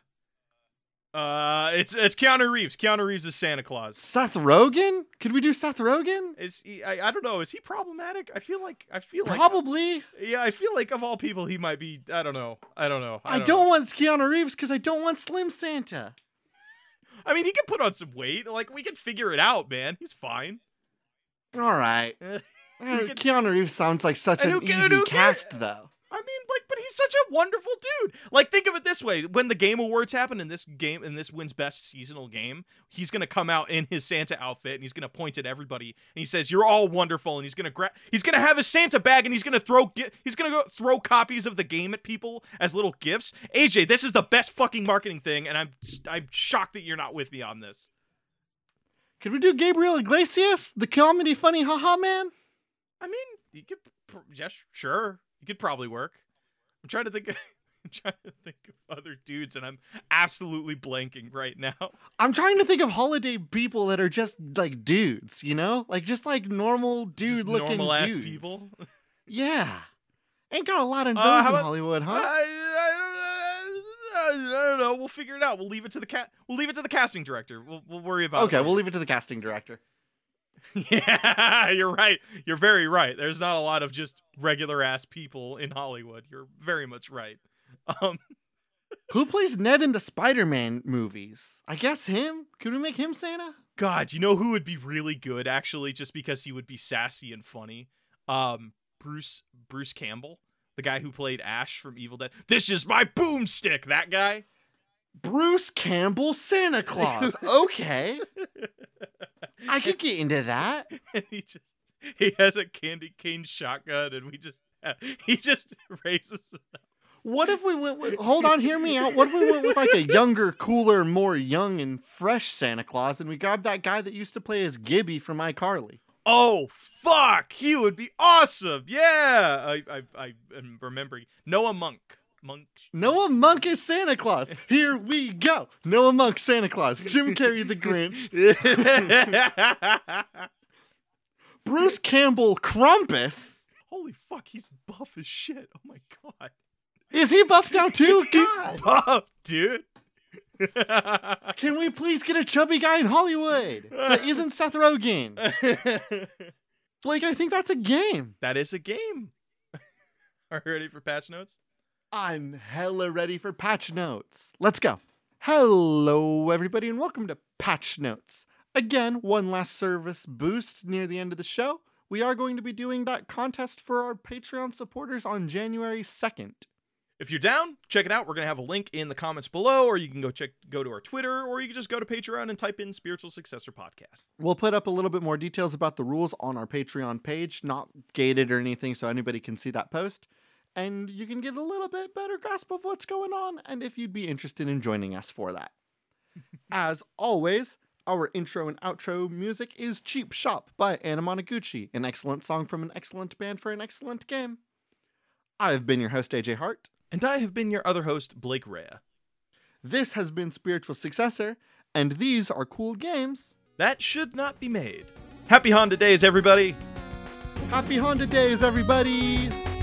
Speaker 2: Uh, it's it's Keanu Reeves. Keanu Reeves is Santa Claus.
Speaker 1: Seth Rogen? Could we do Seth Rogen?
Speaker 2: Is he? I, I don't know. Is he problematic? I feel like I feel like
Speaker 1: Probably.
Speaker 2: yeah. I feel like of all people, he might be. I don't know. I don't know.
Speaker 1: I
Speaker 2: don't,
Speaker 1: don't
Speaker 2: know.
Speaker 1: want Keanu Reeves because I don't want Slim Santa.
Speaker 2: I mean, he can put on some weight. Like we can figure it out, man. He's fine.
Speaker 1: All right.
Speaker 2: Eh,
Speaker 1: Uh,
Speaker 2: We can-
Speaker 1: Keanu Reeves sounds like such
Speaker 2: And
Speaker 1: an
Speaker 2: who ca-
Speaker 1: easy
Speaker 2: who
Speaker 1: cast, though.
Speaker 2: I mean, like, but he's such a wonderful dude. Like, think of it this way: when the Game Awards happen, and this game and this wins Best Seasonal Game, he's gonna come out in his Santa outfit, and he's gonna point at everybody, and he says, "You're all wonderful," and he's gonna grab, he's gonna have his Santa bag, and he's gonna throw, gi- he's gonna go throw copies of the game at people as little gifts. A J, this is the best fucking marketing thing, and I'm, I'm shocked that you're not with me on this.
Speaker 1: Could we do Gabriel Iglesias, the comedy funny haha man?
Speaker 2: I mean, you could, pr- yes, sure, you could probably work. I'm trying to think. Of, I'm trying to think of other dudes, and I'm absolutely blanking right now.
Speaker 1: I'm trying to think of holiday people that are just like dudes, you know? Like just like normal
Speaker 2: Just
Speaker 1: dude looking
Speaker 2: normal ass
Speaker 1: dudes.
Speaker 2: people.
Speaker 1: Yeah. Ain't got a lot of
Speaker 2: Uh,
Speaker 1: those
Speaker 2: how
Speaker 1: in
Speaker 2: about-
Speaker 1: Hollywood, huh?
Speaker 2: I, I, don't, I don't know. We'll figure it out. We'll leave it to the cat. We'll leave it to the casting director. We'll we'll worry about.
Speaker 1: Okay,
Speaker 2: it
Speaker 1: we'll leave it to the casting director.
Speaker 2: Yeah, you're right. You're very right. There's not a lot of just regular ass people in Hollywood. You're very much right. Um,
Speaker 1: Who plays Ned in the Spider-Man movies? I guess him. Could we make him Santa?
Speaker 2: God, you know who would be really good actually, just because he would be sassy and funny? Um, Bruce Bruce Campbell, the guy who played Ash from Evil Dead. This is my boomstick. That guy.
Speaker 1: Bruce Campbell Santa Claus. Okay. I could get into that.
Speaker 2: And he just he has a candy cane shotgun, and we just he just raises it up.
Speaker 1: What if we went with, hold on, hear me out. What if we went with like a younger, cooler, more young and fresh Santa Claus and we grabbed that guy that used to play as Gibby from iCarly?
Speaker 2: Oh fuck, he would be awesome. Yeah, I I I am remembering Noah Monk. Monk.
Speaker 1: Noah Monk is Santa Claus. Here we go. Noah Monk, Santa Claus. Jim Carrey, the Grinch. Bruce Campbell, Krampus.
Speaker 2: Holy fuck, he's buff as shit. Oh my god.
Speaker 1: Is he buffed now too?
Speaker 2: He's
Speaker 1: God.
Speaker 2: buff, dude.
Speaker 1: Can we please get a chubby guy in Hollywood that isn't Seth Rogen? Blake, I think that's a game.
Speaker 2: That is a game. Are you ready for patch notes?
Speaker 1: I'm hella ready for Patch Notes. Let's go. Hello, everybody, and welcome to Patch Notes. Again, one last service boost near the end of the show. We are going to be doing that contest for our Patreon supporters on January second.
Speaker 2: If you're down, check it out. We're going to have a link in the comments below, or you can go check, go to our Twitter, or you can just go to Patreon and type in Spiritual Successor Podcast.
Speaker 1: We'll put up a little bit more details about the rules on our Patreon page, not gated or anything, so anybody can see that post. And you can get a little bit better grasp of what's going on, and if you'd be interested in joining us for that. As always, Our intro and outro music is Cheap Shop by Anna Monoguchi, an excellent song from an excellent band for an excellent game. I've been your host, A J Hart.
Speaker 2: And I have been your other host, Blake Rhea.
Speaker 1: This has been Spiritual Successor, and these are cool games
Speaker 2: that should not be made. Happy Honda Days, everybody!
Speaker 1: Happy Honda Days, everybody!